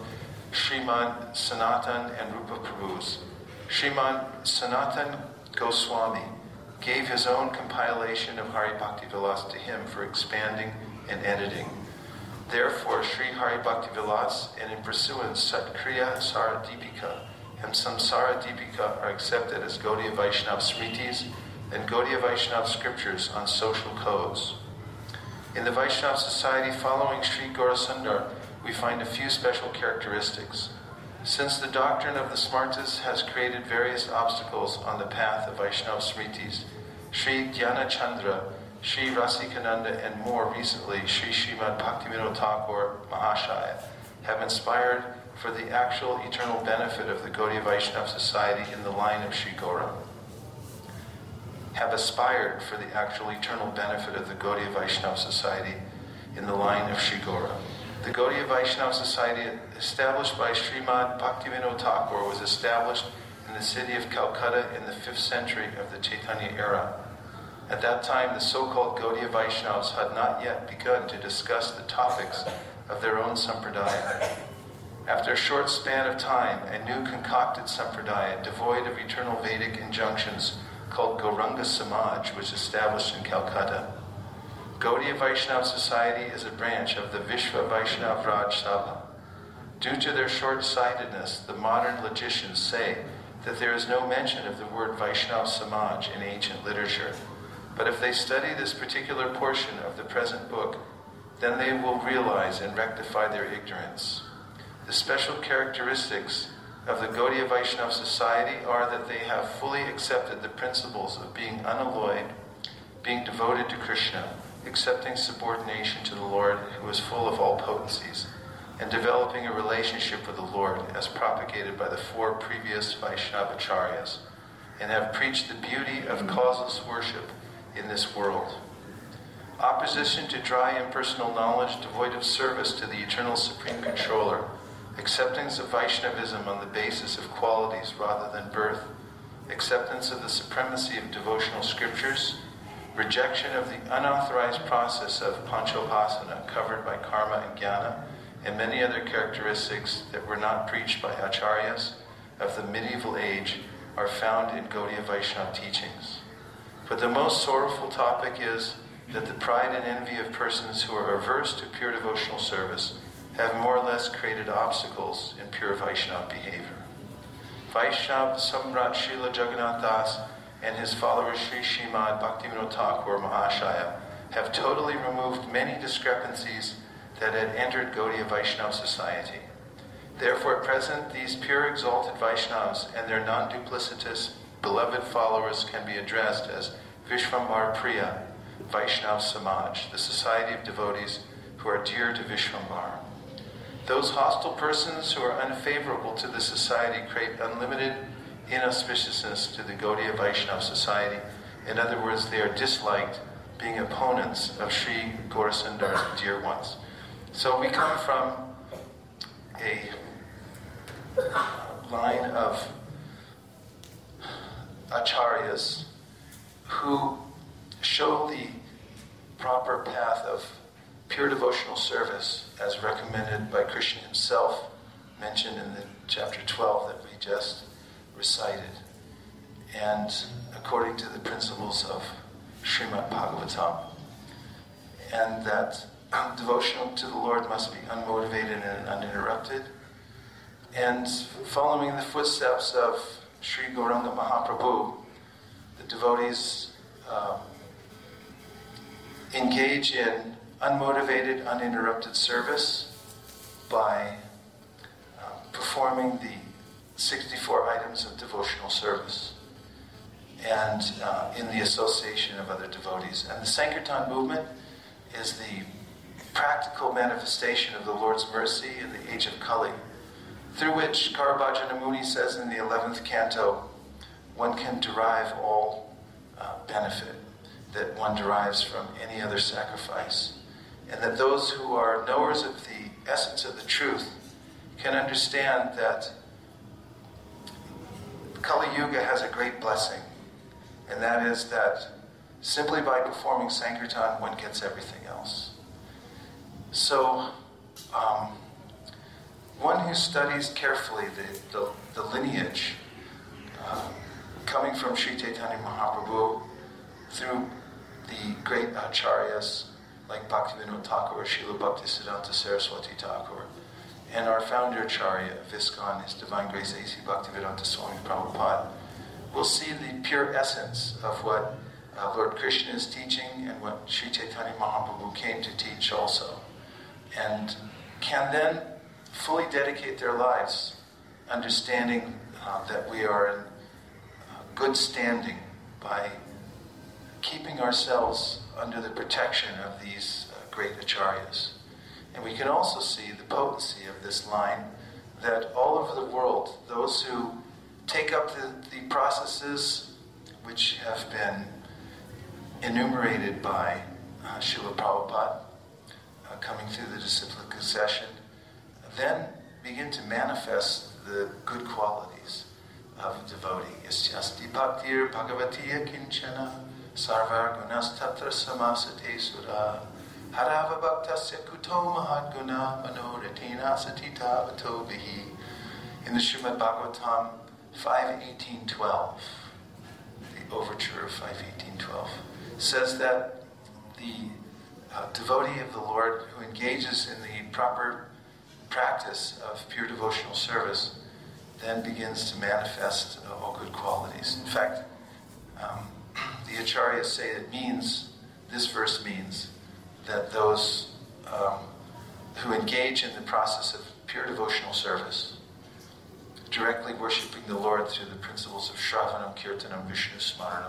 Sriman Sanatan and Rupa Prabhus, Sriman Sanatan Goswami gave his own compilation of Hari Bhakti Vilas to him for expanding and editing. Therefore, Sri Hari Bhakti Vilas and in pursuance Satkriya Sara Deepika and Samsara Deepika are accepted as Gaudiya Vaishnava Smritis and Gaudiya Vaishnava scriptures on social codes. In the Vaishnava society following Sri Gaurasundar, we find a few special characteristics. Since the doctrine of the Smartas has created various obstacles on the path of Vaishnava Smritis, Sri Dhyana Chandra, Sri Rasikananda, and more recently Sri Srimad Bhaktivinoda Thakur Mahashaya have inspired for the actual eternal benefit of the Gaudiya Vaishnava society in the line of Sri Gaura. Have aspired for the actual eternal benefit of the Gaudiya Vaishnava society in the line of Sri Gaura. The Gaudiya Vaishnava society established by Srimad Bhaktivinoda Thakur was established in the city of Calcutta in the fifth century of the Chaitanya era. At that time, the so-called Gaudiya Vaishnavas had not yet begun to discuss the topics of their own sampradaya. After a short span of time, a new concocted sampradaya, devoid of eternal Vedic injunctions, called Gauranga Samaj, was established in Calcutta. Gaudiya Vaishnava Society is a branch of the Vishwa Vaishnav Raj Sabha. Due to their short-sightedness, the modern logicians say that there is no mention of the word Vaishnav Samaj in ancient literature. But if they study this particular portion of the present book, then they will realize and rectify their ignorance. The special characteristics of the Gaudiya Vaishnava Society are that they have fully accepted the principles of being unalloyed, being devoted to Krishna, accepting subordination to the Lord who is full of all potencies, and developing a relationship with the Lord as propagated by the four previous Vaishnava acharyas, and have preached the beauty of causeless worship in this world. Opposition to dry impersonal knowledge devoid of service to the eternal Supreme Controller, acceptance of Vaishnavism on the basis of qualities rather than birth, acceptance of the supremacy of devotional scriptures, rejection of the unauthorized process of panchopasana covered by karma and jnana, and many other characteristics that were not preached by acharyas of the medieval age are found in Gaudiya Vaishnava teachings. But the most sorrowful topic is that the pride and envy of persons who are averse to pure devotional service have more or less created obstacles in pure Vaishnava behavior. Vaishnava Samrat Srila Jagannath Das and his followers Sri Srimad Bhaktivinoda Thakur Mahashaya have totally removed many discrepancies that had entered Gaudiya Vaishnava society. Therefore, at present, these pure exalted Vaishnavas and their non-duplicitous beloved followers can be addressed as Vishvambar Priya, Vaishnav Samaj, the society of devotees who are dear to Vishvambar. Those hostile persons who are unfavorable to the society create unlimited inauspiciousness to the Gaudiya Vaishnava society. In other words, they are disliked, being opponents of Sri Gaurasundar's dear ones. So we come from a line of acharyas who show the proper path of pure devotional service as recommended by Krishna himself, mentioned in the chapter twelve that we just recited, and according to the principles of Srimad Bhagavatam, and that devotion to the Lord must be unmotivated and uninterrupted, and following in the footsteps of Sri Gauranga Mahaprabhu, the devotees uh, engage in unmotivated, uninterrupted service by uh, performing the sixty-four items of devotional service and uh, in the association of other devotees. And the Sankirtan movement is the practical manifestation of the Lord's mercy in the age of Kali, through which Karabhajana Muni says in the eleventh canto, one can derive all uh, benefit that one derives from any other sacrifice, and that those who are knowers of the essence of the truth can understand that Kali Yuga has a great blessing, and that is that simply by performing Sankirtan, one gets everything else. So, um, one who studies carefully the, the, the lineage uh, coming from Sri Chaitanya Mahaprabhu through the great acharyas like Bhaktivinoda Thakur, Srila Bhaktisiddhanta Saraswati Thakur, and our founder acharya of ISKCON, His Divine Grace A C Bhaktivedanta Swami Prabhupada, we'll see the pure essence of what uh, Lord Krishna is teaching and what Sri Chaitanya Mahaprabhu came to teach also, and can then fully dedicate their lives, understanding uh, that we are in uh, good standing by keeping ourselves under the protection of these uh, great acharyas. And we can also see the potency of this line, that all over the world, those who take up the, the processes which have been enumerated by uh, Srila Prabhupada, uh, coming through the disciplic succession, then begin to manifest the good qualities of a devotee. Isyasti bhaktir bhagavatiya kinchana sarvar gunas tatra samasate sura harava bhaktasya kuto mahadguna manoritina satita vato bihi. In the Srimad Bhagavatam five eighteen twelve, the overture of five eighteen twelve, says that the uh, devotee of the Lord who engages in the proper practice of pure devotional service then begins to manifest uh, all good qualities. In fact, um, the acharyas say it means, this verse means, that those um, who engage in the process of pure devotional service, directly worshipping the Lord through the principles of Shravanam, Kirtanam, Vishnu Smaranam,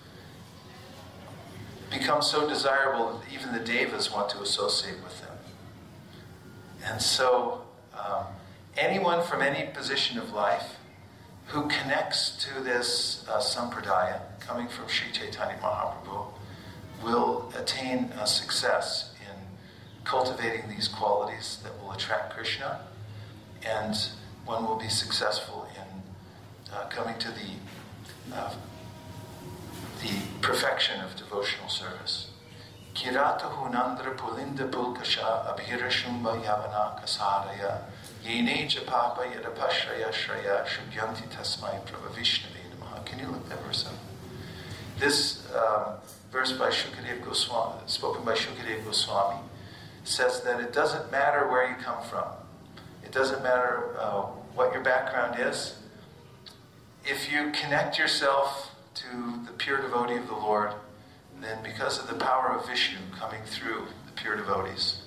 become so desirable that even the devas want to associate with them. And so, um, anyone from any position of life who connects to this uh, sampradaya, coming from Sri Chaitanya Mahaprabhu, will attain uh, success in cultivating these qualities that will attract Krishna, and one will be successful in uh, coming to the uh, the perfection of devotional service. Kirata hunandra pulinda pulkasha abhira shumba yavana kasadaya yeneja papa yadapashraya shraya shubhyanti tasmai prabhavishnave namaha. Can you look that verse up? This um, verse by Shukadev Goswami, spoken by Shukadev Goswami, says that it doesn't matter where you come from. It doesn't matter uh, what your background is. If you connect yourself to the pure devotee of the Lord, then because of the power of Vishnu coming through the pure devotees,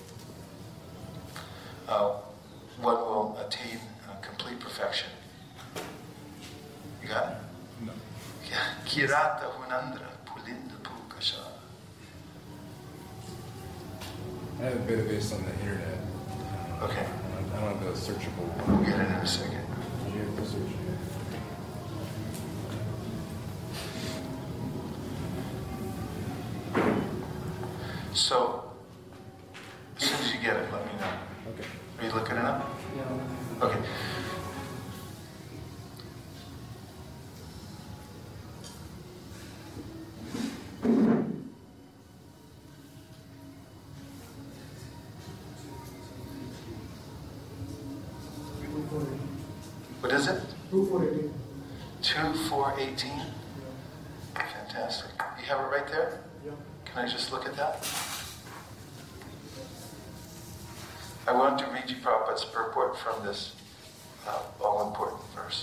uh, one will attain uh, complete perfection. You got it? No. Kirata hunandra pulinda pulkasha. I have a bit of this on the internet. Okay. I don't have the searchable We'll one. get it in a second. You have to search it. So, as soon as you get it, let me know. Okay. Are you looking it up? Yeah. Okay. What is it? two four eighteen. two four eighteen? Fantastic. You have it right there? Yeah. Can I just look at that? I want to read you Prabhupada's purport from this uh, all-important verse.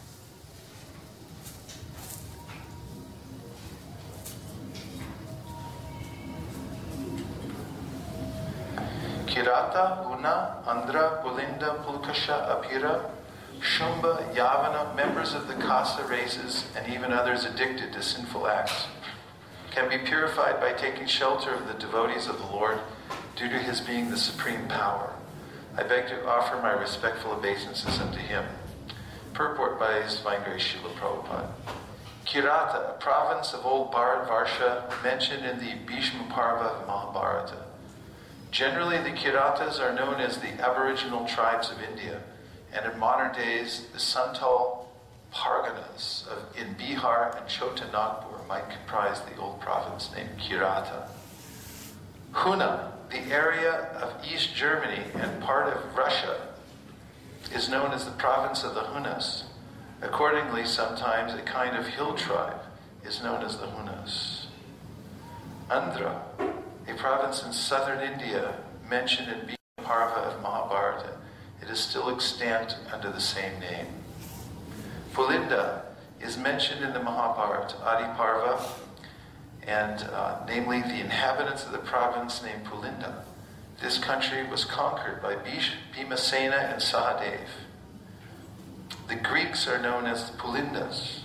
Kirata, Una, Andhra, Pulinda, Pulkasha, Apira, Shumba, Yavana, members of the Kasa races, and even others addicted to sinful acts, can be purified by taking shelter of the devotees of the Lord due to his being the supreme power. I beg to offer my respectful obeisances unto him. Purport by His Divine Grace Srila Prabhupada. Kirata, a province of old Bharatvarsha mentioned in the Bhishma Parva of Mahabharata. Generally, the Kiratas are known as the aboriginal tribes of India, and in modern days, the Santal Parganas of, in Bihar and Chota Nagpur might comprise the old province named Kirata. Huna, the area of East Germany and part of Russia, is known as the province of the Hunas. Accordingly, sometimes a kind of hill tribe is known as the Hunas. Andhra, a province in southern India mentioned in Bhishma Parva of Mahabharata, it is still extant under the same name. Pulinda is mentioned in the Mahabharata, Adi Parva, and uh, namely the inhabitants of the province named Pulinda. This country was conquered by Bhish, Bhimasena and Sahadev. The Greeks are known as the Pulindas.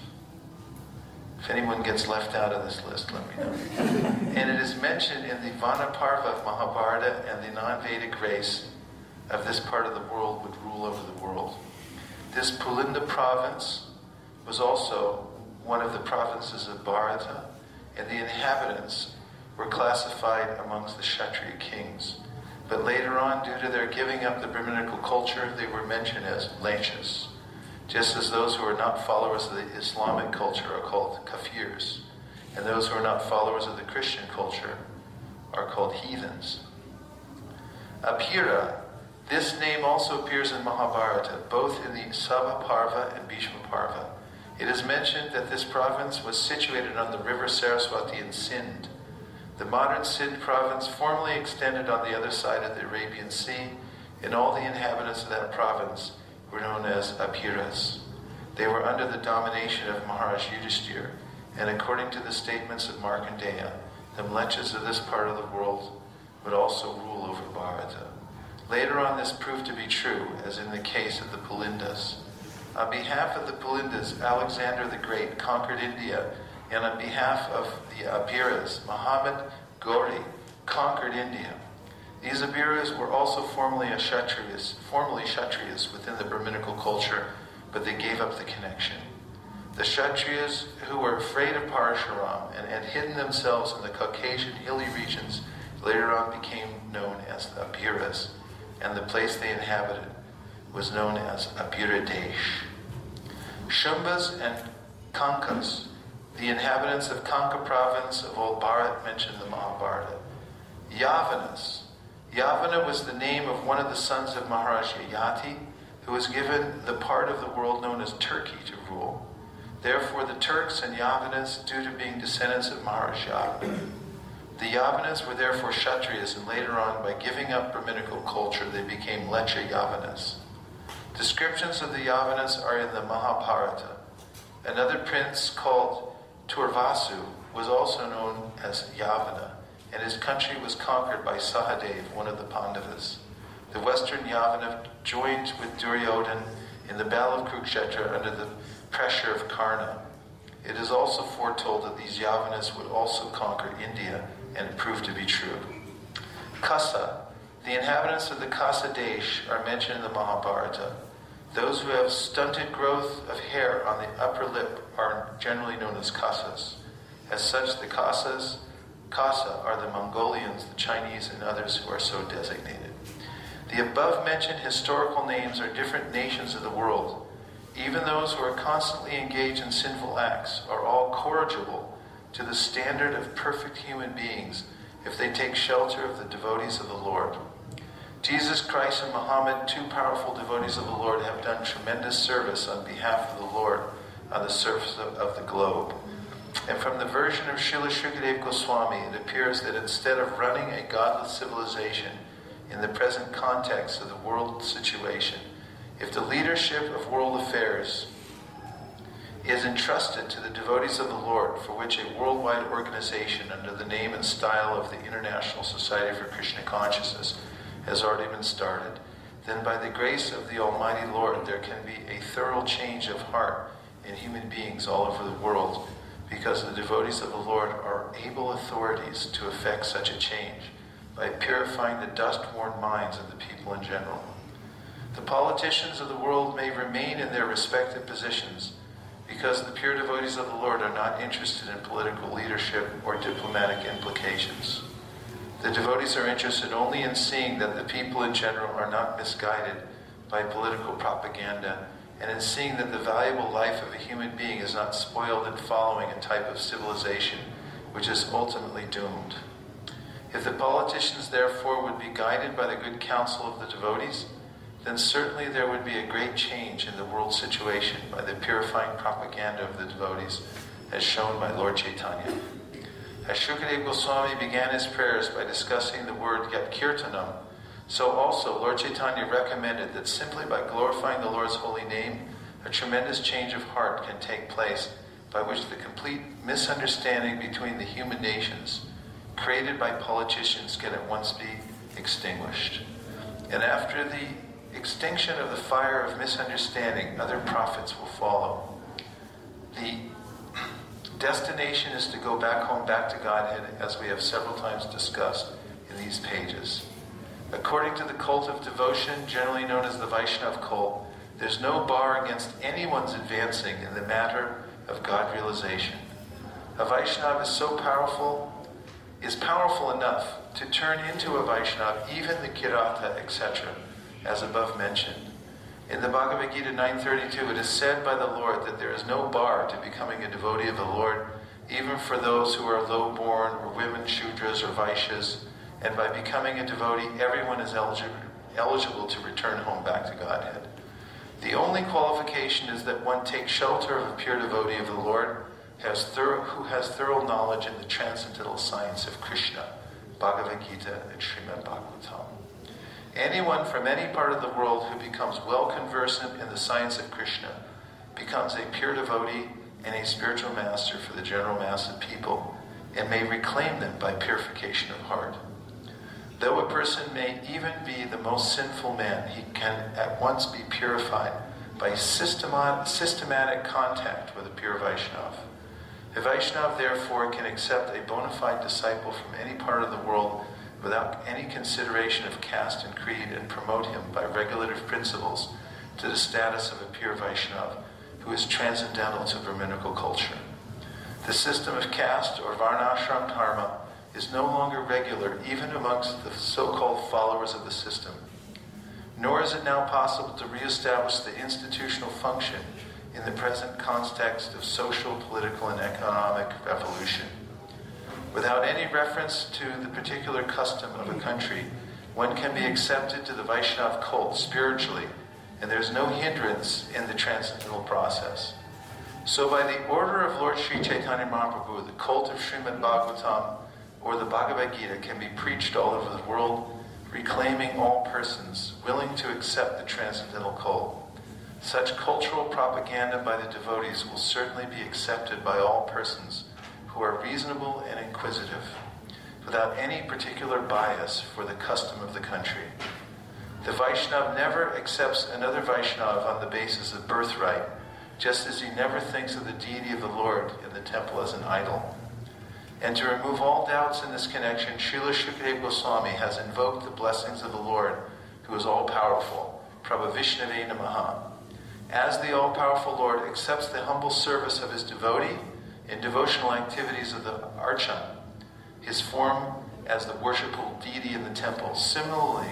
If anyone gets left out of this list, let me know. And it is mentioned in the Vanaparva of Mahabharata, and the non-Vedic race of this part of the world would rule over the world. This Pulinda province was also one of the provinces of Bharata, and the inhabitants were classified amongst the Kshatriya kings. But later on, due to their giving up the Brahminical culture, they were mentioned as Laishas, just as those who are not followers of the Islamic culture are called Kafirs, and those who are not followers of the Christian culture are called heathens. Apira, this name also appears in Mahabharata, both in the Sabha Parva and Bhishma Parva. It is mentioned that this province was situated on the river Saraswati in Sindh. The modern Sindh province formerly extended on the other side of the Arabian Sea, and all the inhabitants of that province were known as Apiras. They were under the domination of Maharaj Yudhishthir, and according to the statements of Markandeya, the Mlechas of this part of the world would also rule over Bharata. Later on, this proved to be true, as in the case of the Pulindas. On behalf of the Pulindas, Alexander the Great conquered India, and on behalf of the Abiras, Muhammad Ghori conquered India. These Abiras were also formerly a Kshatriyas, formerly Kshatriyas within the Brahminical culture, but they gave up the connection. The Kshatriyas, who were afraid of Parashuram and had hidden themselves in the Caucasian hilly regions, later on became known as the Abiras, and the place they inhabited was known as Abiradesh. Shumbas and Kankas The inhabitants of Kanka province of old Bharat mentioned the Mahabharata. Yavanas. Yavana was the name of one of the sons of Maharaj Yayati, who was given the part of the world known as Turkey to rule. Therefore the Turks and Yavanas, due to being descendants of Maharaj Yavana. The Yavanas were therefore Kshatriyas, and later on, by giving up Brahminical culture, they became Lecha Yavanas. Descriptions of the Yavanas are in the Mahabharata. Another prince called Turvasu was also known as Yavana, and his country was conquered by Sahadev, one of the Pandavas. The western Yavana joined with Duryodhan in the battle of Kurukshetra under the pressure of Karna. It is also foretold that these Yavanas would also conquer India, and it proved to be true. Kasa. The inhabitants of the Kasa Desh are mentioned in the Mahabharata. Those who have stunted growth of hair on the upper lip are generally known as Kasas. As such, the Kasas, Kasa are the Mongolians, the Chinese, and others who are so designated. The above-mentioned historical names are different nations of the world. Even those who are constantly engaged in sinful acts are all corrigible to the standard of perfect human beings if they take shelter of the devotees of the Lord. Jesus Christ and Muhammad, two powerful devotees of the Lord, have done tremendous service on behalf of the Lord on the surface of, of the globe. And from the version of Srila Shukadev Goswami, it appears that instead of running a godless civilization in the present context of the world situation, if the leadership of world affairs is entrusted to the devotees of the Lord, for which a worldwide organization under the name and style of the International Society for Krishna Consciousness has already been started, then by the grace of the Almighty Lord there can be a thorough change of heart in human beings all over the world, because the devotees of the Lord are able authorities to effect such a change by purifying the dust-worn minds of the people in general. The politicians of the world may remain in their respective positions because the pure devotees of the Lord are not interested in political leadership or diplomatic implications. The devotees are interested only in seeing that the people in general are not misguided by political propaganda, and in seeing that the valuable life of a human being is not spoiled in following a type of civilization which is ultimately doomed. If the politicians therefore would be guided by the good counsel of the devotees, then certainly there would be a great change in the world situation by the purifying propaganda of the devotees, as shown by Lord Chaitanya. As Shukadev Goswami began his prayers by discussing the word Yat Kirtanam, so also Lord Chaitanya recommended that simply by glorifying the Lord's holy name, a tremendous change of heart can take place, by which the complete misunderstanding between the human nations created by politicians can at once be extinguished. And after the extinction of the fire of misunderstanding, other prophets will follow. The destination is to go back home, back to Godhead, as we have several times discussed in these pages. According to the cult of devotion, generally known as the Vaishnav cult, there's no bar against anyone's advancing in the matter of God realization. A Vaishnav is so powerful, is powerful enough to turn into a Vaishnav even the Kirata, et cetera, as above mentioned. In the Bhagavad Gita nine thirty-two, it is said by the Lord that there is no bar to becoming a devotee of the Lord, even for those who are low-born, or women, Shudras, or Vaishyas, and by becoming a devotee, everyone is eligible, eligible to return home back to Godhead. The only qualification is that one takes shelter of a pure devotee of the Lord, has thorough, who has thorough knowledge in the transcendental science of Krishna, Bhagavad Gita, and Srimad Bhagavatam. Anyone from any part of the world who becomes well conversant in the science of Krishna becomes a pure devotee and a spiritual master for the general mass of people, and may reclaim them by purification of heart. Though a person may even be the most sinful man, he can at once be purified by systemat- systematic contact with a pure Vaishnav. A Vaishnav, therefore, can accept a bona fide disciple from any part of the world without any consideration of caste and creed, and promote him by regulative principles to the status of a pure Vaishnav, who is transcendental to Brahminical culture. The system of caste or varnashram dharma is no longer regular even amongst the so-called followers of the system. Nor is it now possible to re-establish the institutional function in the present context of social, political, and economic revolution. Without any reference to the particular custom of a country, one can be accepted to the Vaishnava cult spiritually, and there's no hindrance in the transcendental process. So by the order of Lord Sri Chaitanya Mahaprabhu, the cult of Srimad Bhagavatam or the Bhagavad Gita can be preached all over the world, reclaiming all persons willing to accept the transcendental cult. Such cultural propaganda by the devotees will certainly be accepted by all persons who are reasonable and inquisitive, without any particular bias for the custom of the country. The Vaishnava never accepts another Vaishnava on the basis of birthright, just as he never thinks of the deity of the Lord in the temple as an idol. And to remove all doubts in this connection, Srila Shukadeva Goswami has invoked the blessings of the Lord, who is all-powerful, Prabhu Vishnave Namaha. As the all-powerful Lord accepts the humble service of his devotee in devotional activities of the archan, his form as the worshipful deity in the temple. Similarly,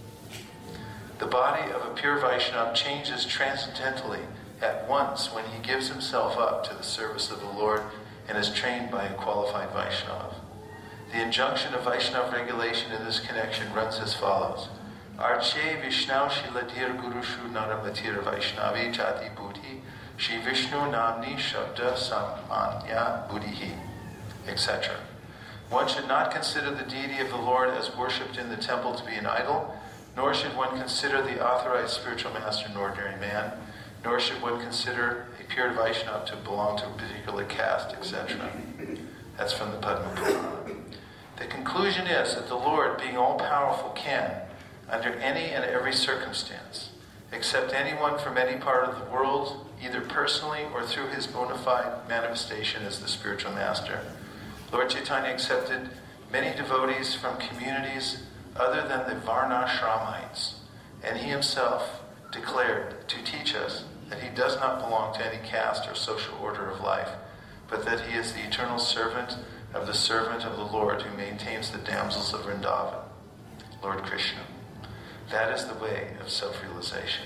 the body of a pure Vaishnava changes transcendentally at once when he gives himself up to the service of the Lord and is trained by a qualified Vaishnava. The injunction of Vaishnava regulation in this connection runs as follows. Arche Vishnu Shiladir Gurushu Naramatir Vaishnavi Jati Buddhi Shri Vishnu Namni Shabda Samanya Buddhihi, et cetera. One should not consider the deity of the Lord as worshipped in the temple to be an idol, nor should one consider the authorized spiritual master an ordinary man, nor should one consider a pure Vaishnava to belong to a particular caste, et cetera. That's from the Padma Purana. The conclusion is that the Lord, being all-powerful, can, under any and every circumstance, accept anyone from any part of the world, either personally or through his bona fide manifestation as the spiritual master. Lord Chaitanya accepted many devotees from communities other than the Varnashramites, and he himself declared to teach us that he does not belong to any caste or social order of life, but that he is the eternal servant of the servant of the Lord who maintains the damsels of Vrindavan, Lord Krishna. That is the way of self-realization.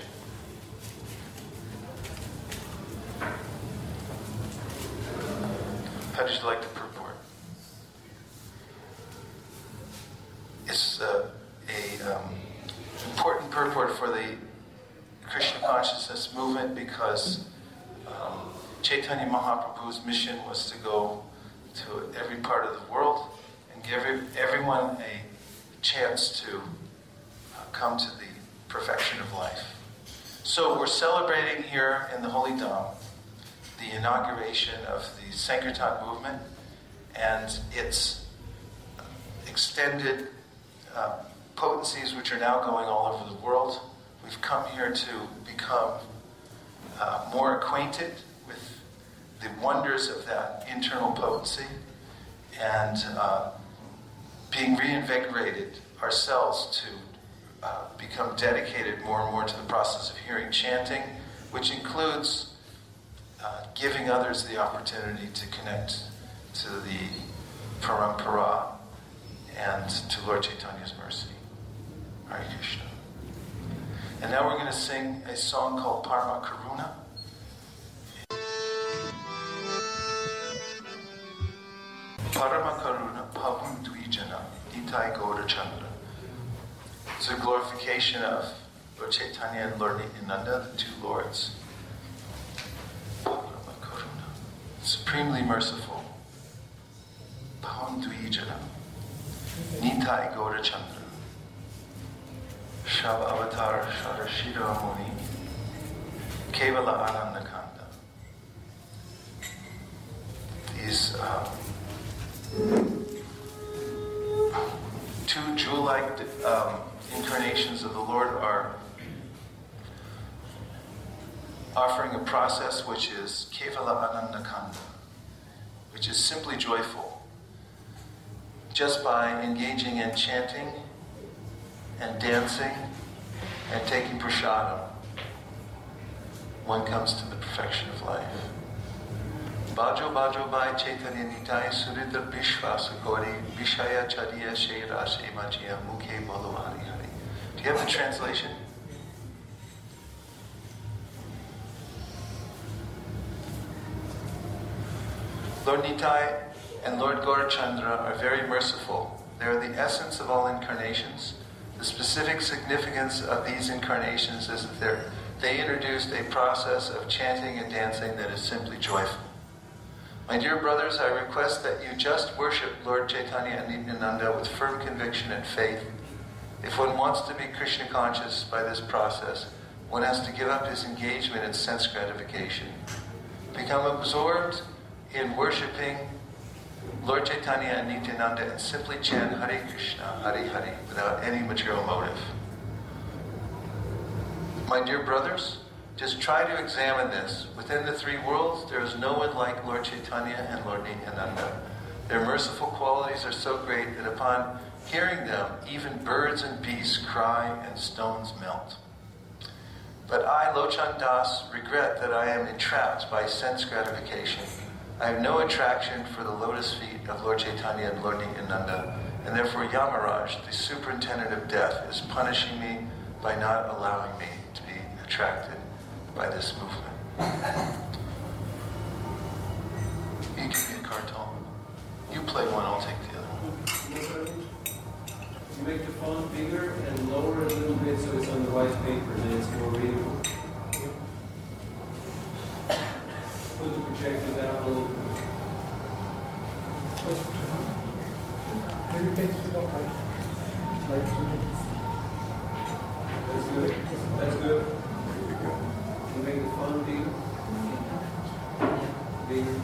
How did you like the purport? It's uh, a um, important purport for the Krishna consciousness movement because um, Chaitanya Mahaprabhu's mission was to go to every part of the world and give every, everyone a chance to uh, come to the perfection of life. So we're celebrating here in the Holy Dham the inauguration of the Sankirtan movement and its extended uh, potencies which are now going all over the world. We've come here to become uh, more acquainted with the wonders of that internal potency and uh, being reinvigorated ourselves to uh, become dedicated more and more to the process of hearing chanting, which includes uh, giving others the opportunity to connect to the Parampara and to Lord Chaitanya's mercy. Hare Krishna. And now we're going to sing a song called Parama Karuna. Parama Karuna Pavum Dvijana Nitai Gaura Chandra. It's a glorification of Lord Chaitanya and Lord Nityananda, the two lords. Parama Karuna, supremely merciful. Pavum Dvijana Nitai Gaura Chandra. Shava Avatar Sharashira Muni Kevala Anandakanda. These um, two jewel-like um, incarnations of the Lord are offering a process which is Kevala Anandakanda, which is simply joyful. Just by engaging in chanting and dancing and taking prasadam, one comes to the perfection of life. Bajo bajo bai chaitanya nitai suritra bishvasa gori vishaya chadiya shayra shemachiya mukhe bolo hari hari. Do you have the translation? Lord Nitai and Lord Gaurachandra are very merciful. They are the essence of all incarnations. The specific significance of these incarnations is that they introduced a process of chanting and dancing that is simply joyful. My dear brothers, I request that you just worship Lord Chaitanya and Nityananda with firm conviction and faith. If one wants to be Krishna conscious by this process, one has to give up his engagement in sense gratification. Become absorbed in worshipping Lord Chaitanya and Nityananda and simply chant Hare Krishna, Hare Hare without any material motive. My dear brothers, just try to examine this. Within the three worlds, there is no one like Lord Chaitanya and Lord Nityananda. Their merciful qualities are so great that upon hearing them, even birds and beasts cry and stones melt. But I, Lochan Das, regret that I am entrapped by sense gratification. I have no attraction for the lotus feet of Lord Chaitanya and Lord Nityananda, and therefore Yamaraj, the superintendent of death, is punishing me by not allowing me to be attracted by this movement. You give me a carton. You play one, I'll take the other one. You make the font bigger and lower a little bit so it's on the white paper, then it's more readable. Put the projector down a little bit. That's good. That's good. You make the font bigger. Bigger.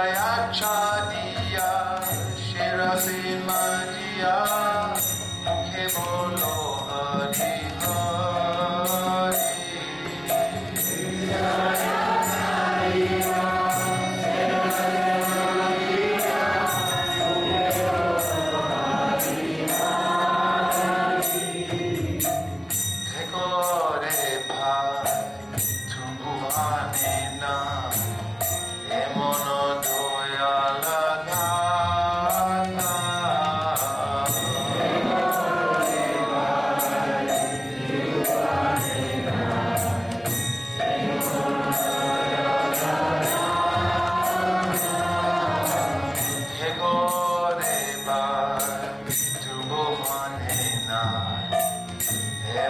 Shaya Chadiya Shirase Majiya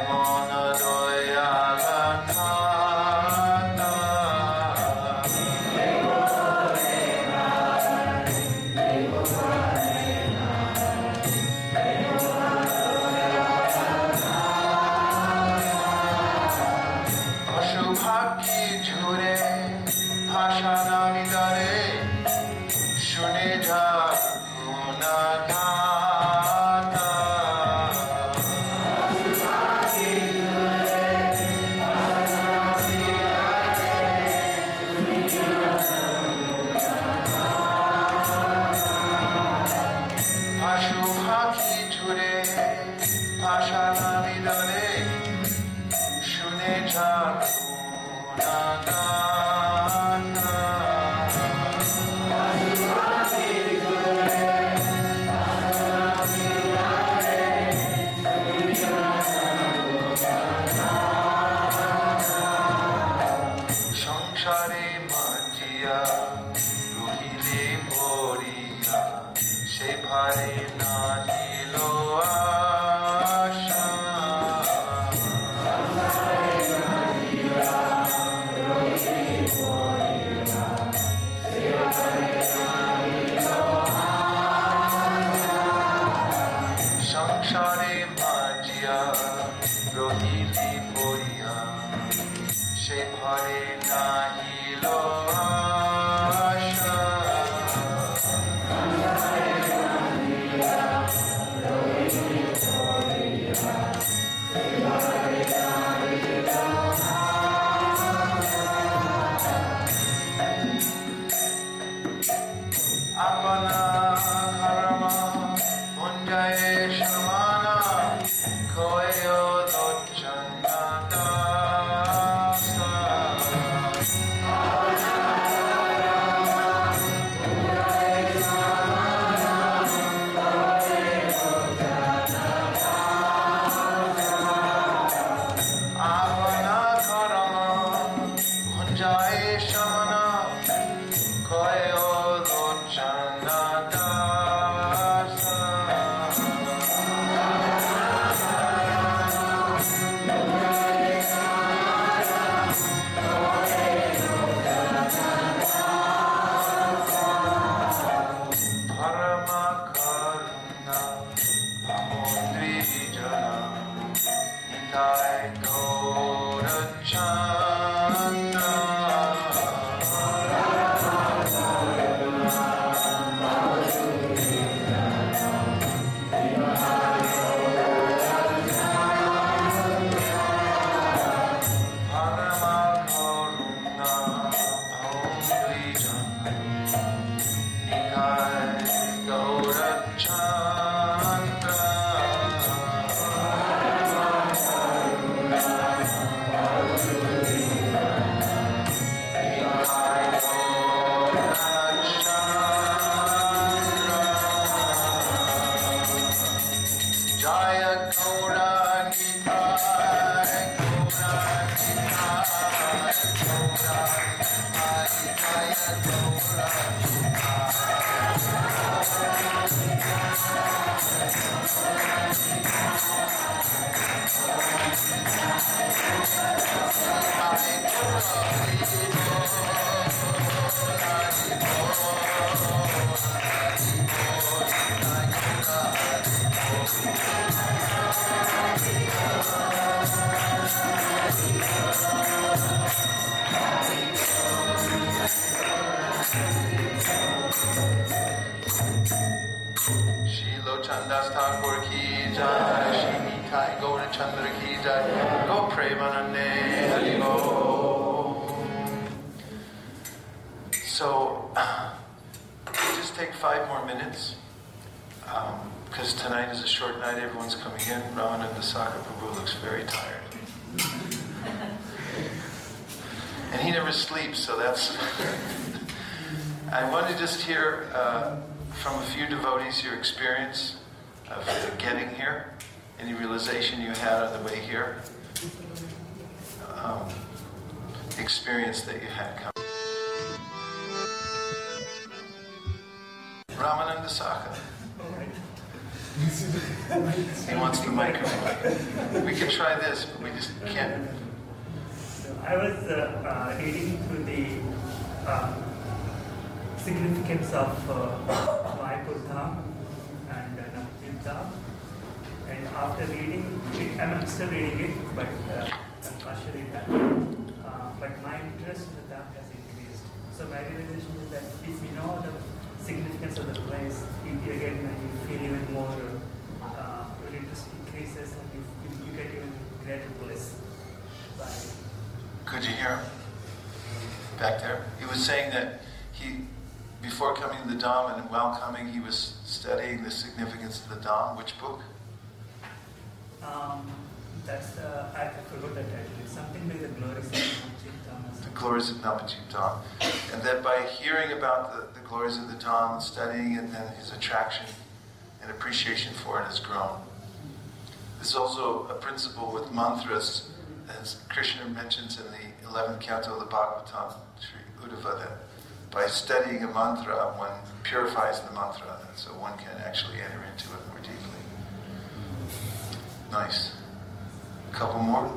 So, just take five more minutes, because um, tonight is a short night, everyone's coming in. Ramananda Sakha Prabhu looks very tired. And he never sleeps, so that's... I want to just hear uh, from a few devotees your experience of getting here, any realization you had on the way here, um, experience that you had come. Ramananda Sakha. He wants the microphone. We can try this, but we just can't. I was uh, uh, reading through the uh, significance of uh, Mayapur Dham and uh, Navadvip Dham. And after reading it, I'm still reading it, but uh, I'm partially done. Uh, but my interest in the Dham has increased. So my realization is that if we know the significance of the place, you, again, you feel even more, uh, your interest increases and you, you, you get even greater bliss. By Could you hear him? Back there? He was saying that he, before coming to the Dham and while coming, he was studying the significance of the Dham. Which book? Um, that's, uh, I forgot that title. It's something like the glories of Navadvip Dham. The glories of Navadvip Dham. And that by hearing about the, the glories of the Dham and studying it, then his attraction and appreciation for it has grown. This is also a principle with mantras, as Krishna mentions in the eleventh canto of the Bhagavatam, Sri Uddhava, that by studying a mantra, one purifies the mantra, and so one can actually enter into it more deeply. Nice. A couple more?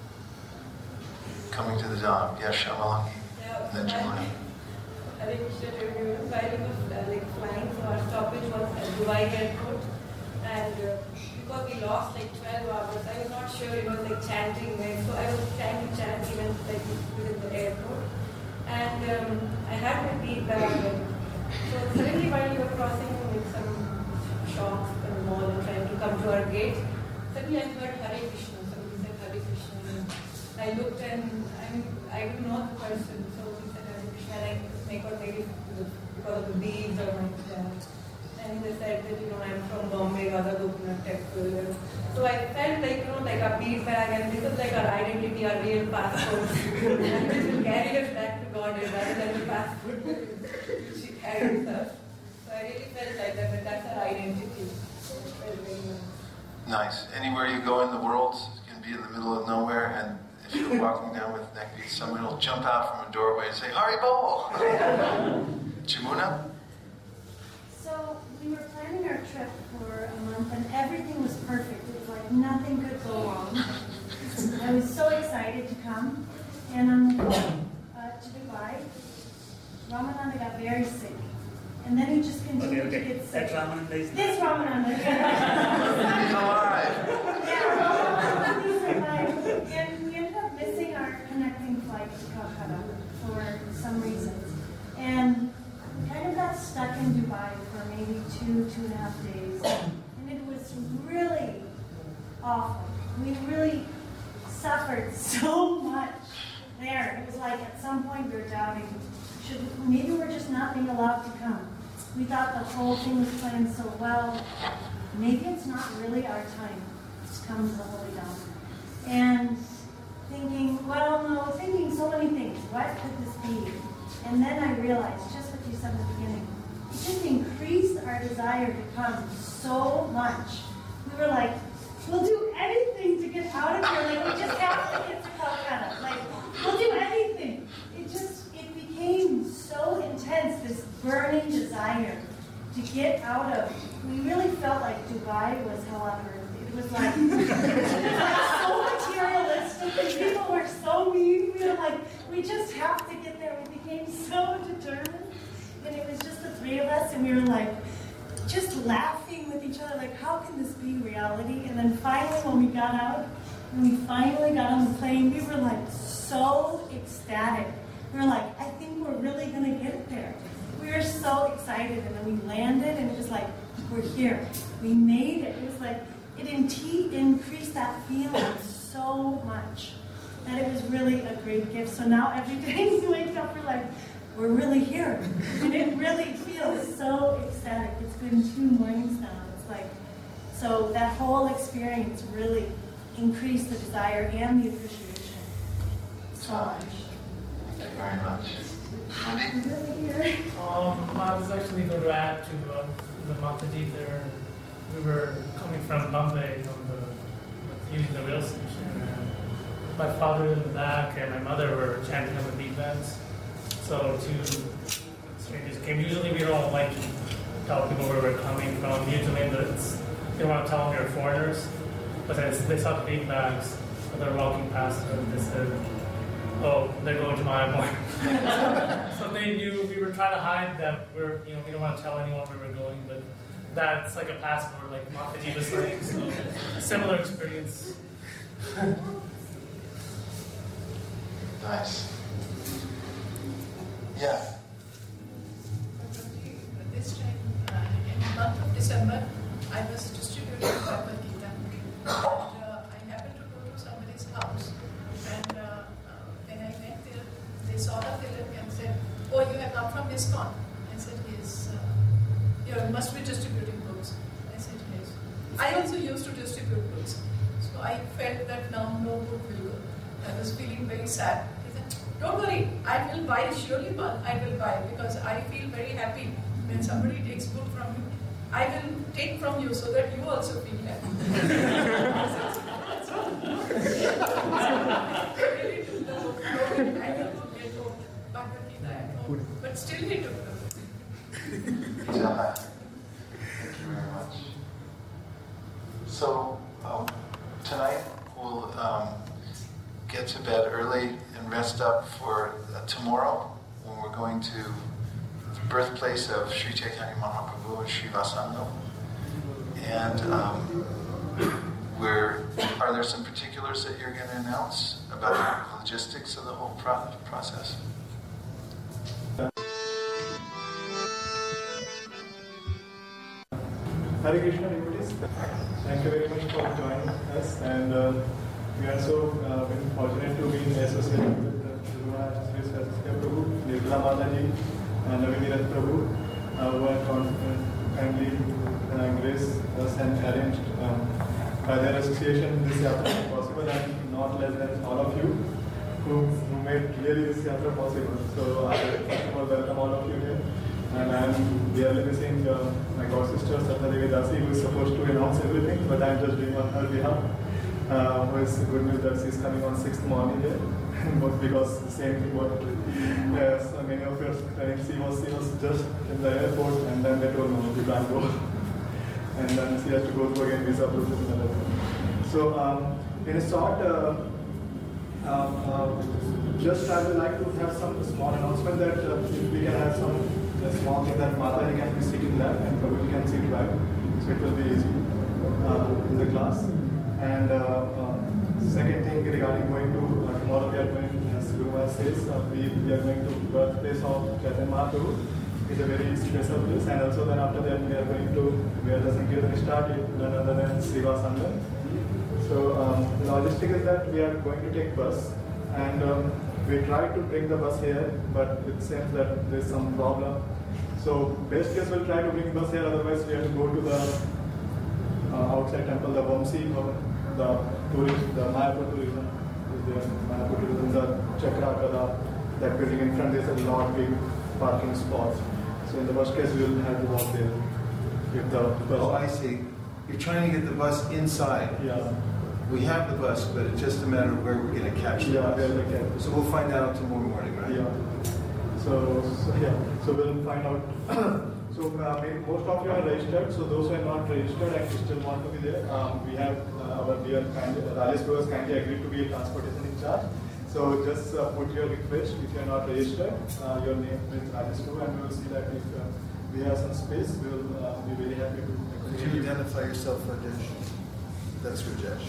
Coming to the Dham. Yes, Shamalangi. Yeah, And then Jamuna. Hare Krishna, while we were uh, like flying, so our stoppage was at Dubai airport, and uh, because we lost like twelve hours, I was not sure it was like chanting, right? So I was trying to chant even like within the airport, and um, I had my beat bag. So suddenly while we were crossing with some shops and the mall and trying to come to our gate, suddenly I heard Hare Krishna. Somebody said Hare Krishna. And I looked and I mean, I didn't know the person, so he said Hare Krishna. And I got maybe because of the beads or my that. And they said that, you know, I'm from Bombay, Radha Gopinath Temple. So I felt like, you know, like a bead bag, and this is like our identity, our real passport. And this will carry us back to God rather than the passport she carries us. So I really felt like that, but that's our identity. So it felt very nice. Nice. Anywhere you go in the world, you can be in the middle of nowhere, and if you're walking down with Nekvi, someone will jump out from a doorway and say, Haribo! Jamuna? So we were planning our trip for a month and everything was perfect. It was like nothing could go wrong. I was so excited to come. And on the way uh, to Dubai, Ramananda got very sick. And then he just continued okay, okay. to get sick. That Ramananda is This Ramananda. He's alive! Yeah, Ramananda is alive. And we ended up missing our connecting flight to Calcutta for some reasons. And we kind of got stuck in Dubai for maybe two, two and a half days. And it was really awful. We really suffered so much there. It was like at some point we were doubting, should maybe we're just not being allowed to come. We thought the whole thing was planned so well. Maybe it's not really our time to come to the Holy Dham. And thinking, well, no, thinking so many things. What could this be? And then I realized, just what you said in the beginning, it just increased our desire to come so much. We were like, we'll do anything to get out of here. Like, we just have to get to Calcutta. Like, we'll do anything. It just, it became so intense, this burning desire to get out of. We really felt like Dubai was hell on earth. It was like, it was like so materialistic. And people were so mean. We were like, we just have to get there. We became so determined. And it was just the three of us, and we were like, just laughing with each other, like, how can this be reality? And then finally, when we got out, when we finally got on the plane, we were like so ecstatic. We were like, I think we're really going to get there. We were so excited, and then we landed, and it was like, we're here. We made it. It was like, it in- increased that feeling so much that it was really a great gift. So now every day we wake up, we're like, we're really here. And it really feels so ecstatic. It's been two mornings now. It's like, so that whole experience really increased the desire and the appreciation so much. Thank you very much. Wendy? We're really here. Um, I was actually going to add to uh, the Mataji there. We were coming from Bombay on the using the rail station. And my father in the back and my mother were chanting on the beat bands. So two strangers came. Usually we don't like to tell people where we're coming from. Usually it's didn't want to tell them we were foreigners, but then they saw the bean bags, and they're walking past them, and they said, "Oh, they're going to Myanmar." So they knew we were trying to hide that we're, you know, we don't want to tell anyone where we're going, but that's like a passport, like Mahdi was saying. So similar experience. Nice. Yeah. This time, uh, in the month of December, I was distributing Bhagavad Gita. And uh, I happened to go to somebody's house. And uh, uh, when I went there, they saw the film and said, "Oh, you have come from ISKCON?" I said, "Yes. Uh, you must be distributing books." I said, "Yes." I also used to distribute books. So I felt that now no book will go. I was feeling very sad. He said, "Don't worry, I will buy, surely I will buy, because I feel very happy when somebody takes book from you. I will take from you so that you also feel happy." He really took the book. I will go get home, Bhagavad Gita at home. But still he took the book. Yeah. Thank you very much. So um, tonight we'll um, get to bed early and rest up for uh, tomorrow when we're going to the birthplace of Sri Chaitanya Mahaprabhu and Sri Vasanga. And um, we're, are there some particulars that you're going to announce about the logistics of the whole pro- process? Hare Krishna, devotees. Thank you very much for joining us, and uh, we are so uh, very fortunate to be associated with the Sri Saskia Prabhu, Nirmala Mataji, and Navinirat Prabhu, uh, who have con- uh, kindly uh, graced us and arranged um, by their association this yatra possible, and not less than all of you who, who made really this yatra possible. So I first of all welcome all of you here. And I am dearly missing uh, my god sister Satya Devi Dasi, who is supposed to announce everything, but I am just doing on her behalf. Uh, who is good news that she is coming on sixth morning here, but because the same thing what uh, so many of your friends, she was, she was just in the airport, and then they told no, you can't go, and then she has to go through again visa process and everything. So um, in a short. Uh, uh, uh, just I would like to have some small announcement that uh, if we can have some uh, small thing that Mataji can be sitting left and Prabhu can sit right, so it will be easy uh, in the class. And uh, uh, second thing regarding going to uh, tomorrow we are going, as Guru Maharaj says, uh, we, we are going to birthplace of Chaitanya Mahaprabhu. It's a very special place, and also then after that we are going to where the Sankirtan started, none other than Srivasanga. So um, the logistic is that we are going to take bus, and um, we tried to bring the bus here, but it seems that there is some problem. So best case we'll try to bring bus here, otherwise we have to go to the uh, outside temple, the Vamsi, the tourist, the Mayapur tourism, the Mayapur tourism, the Chakra, that building in front, there's a lot of big parking spots. So in the worst case we will have to walk there. If the bus Oh, I see. You're trying to get the bus inside. Yeah. We have the bus, but it's just a matter of where we're going to catch the Yeah, bus. where we catch. So we'll find out tomorrow morning, right? Yeah. So, so yeah. So we'll find out. So uh, maybe most of you are registered. So those who are not registered and still want to be there, um, we have uh, our dear kindly, Rajesh Bros kindly agreed to be a transportation in charge. So just uh, put your request if you are not registered, uh, your name with Rajesh Bros, and we will see that if uh, we have some space, we will uh, be very happy to. Could you identify yourself, Rajesh? That's Rajesh.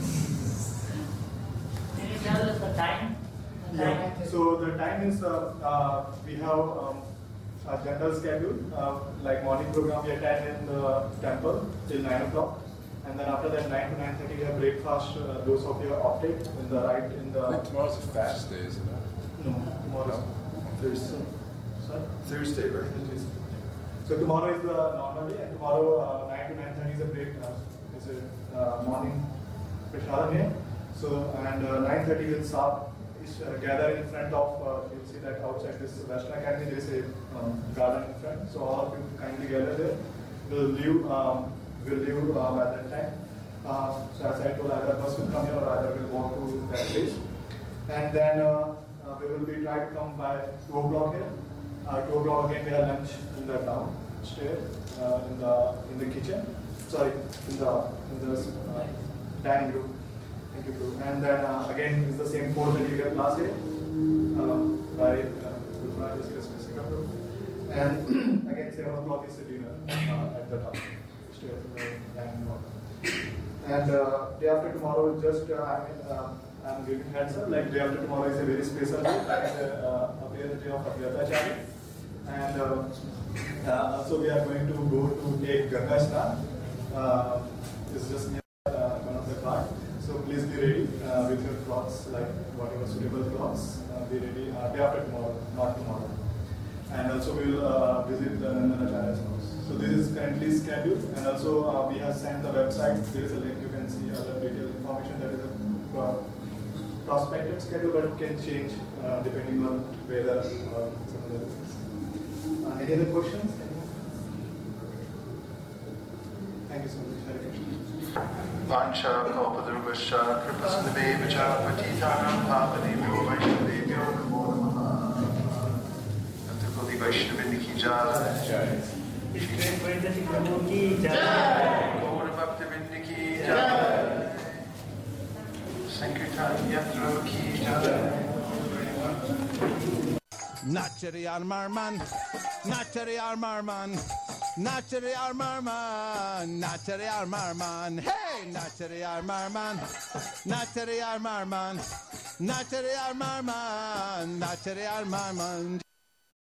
Can you tell us the time? The Yeah. time So the time is uh, uh, we have um, a general schedule, uh, like morning program we attend in the temple till nine o'clock, and then after that nine to nine thirty we have breakfast. Uh, those of you are opted in the right in the. I think tomorrow's a fast day, isn't it? No, tomorrow. Thursday. Sorry. Thursday, right? So tomorrow is the normal day, and tomorrow uh, nine to nine thirty is a break. Uh, is a uh, morning prasadam here. So and uh, nine thirty will start. Is uh, gather in front of. Uh, you'll see that outside this Western Academy there is a um, garden in front. So all of you kindly gather there. We'll leave. Um, we'll leave um, at that time. Uh, so as I told, either bus will come here or either we'll walk to that place. And then uh, uh, we will be trying to come by two o'clock here. Uh, two o'clock again we have lunch in the downstairs uh, in the in the kitchen, sorry, in the, in the uh, dining room. Thank you, Guru. And then uh, again, it's the same code that you get last year uh, by Guru Maharaj Guru. And again, seven o'clock is the dinner uh, at the top. Stay at the dining room. And uh, day after tomorrow, just uh, I mean, uh, I'm giving heads up. Like day after tomorrow is a very special day. That is the uh, day of Abhyatacharya. And uh, uh, so we are going to go to take Ganga Snan. Uh, it's just near uh, one of the park. So please be ready uh, with your clothes, like whatever suitable clothes. Uh, be ready uh, day after tomorrow, not tomorrow. And also we will uh, visit the Nandanacharya's house. So this is currently scheduled, and also uh, we have sent the website. There is a link, you can see other detailed information. That is a uh, prospected schedule, but can change uh, depending on weather or some other things. Uh, any other questions? Thank you so much. Hare Krishna. Vancha kalpadruvascha kripasnaveva patitanam pavanebhyo vaishnavebhyo namo namaha. Natakoli Vaishnavindiki jai. Gaura Bhaktivindiki jai. Sankirtan Yatra ki jai. Nachari Armarman, Nachari Armarman, Nachari Armarman, Nachari Armarman, hey, Nachari Armarman, Nachari Armarman, Nachari Armarman, Nachari Armarman.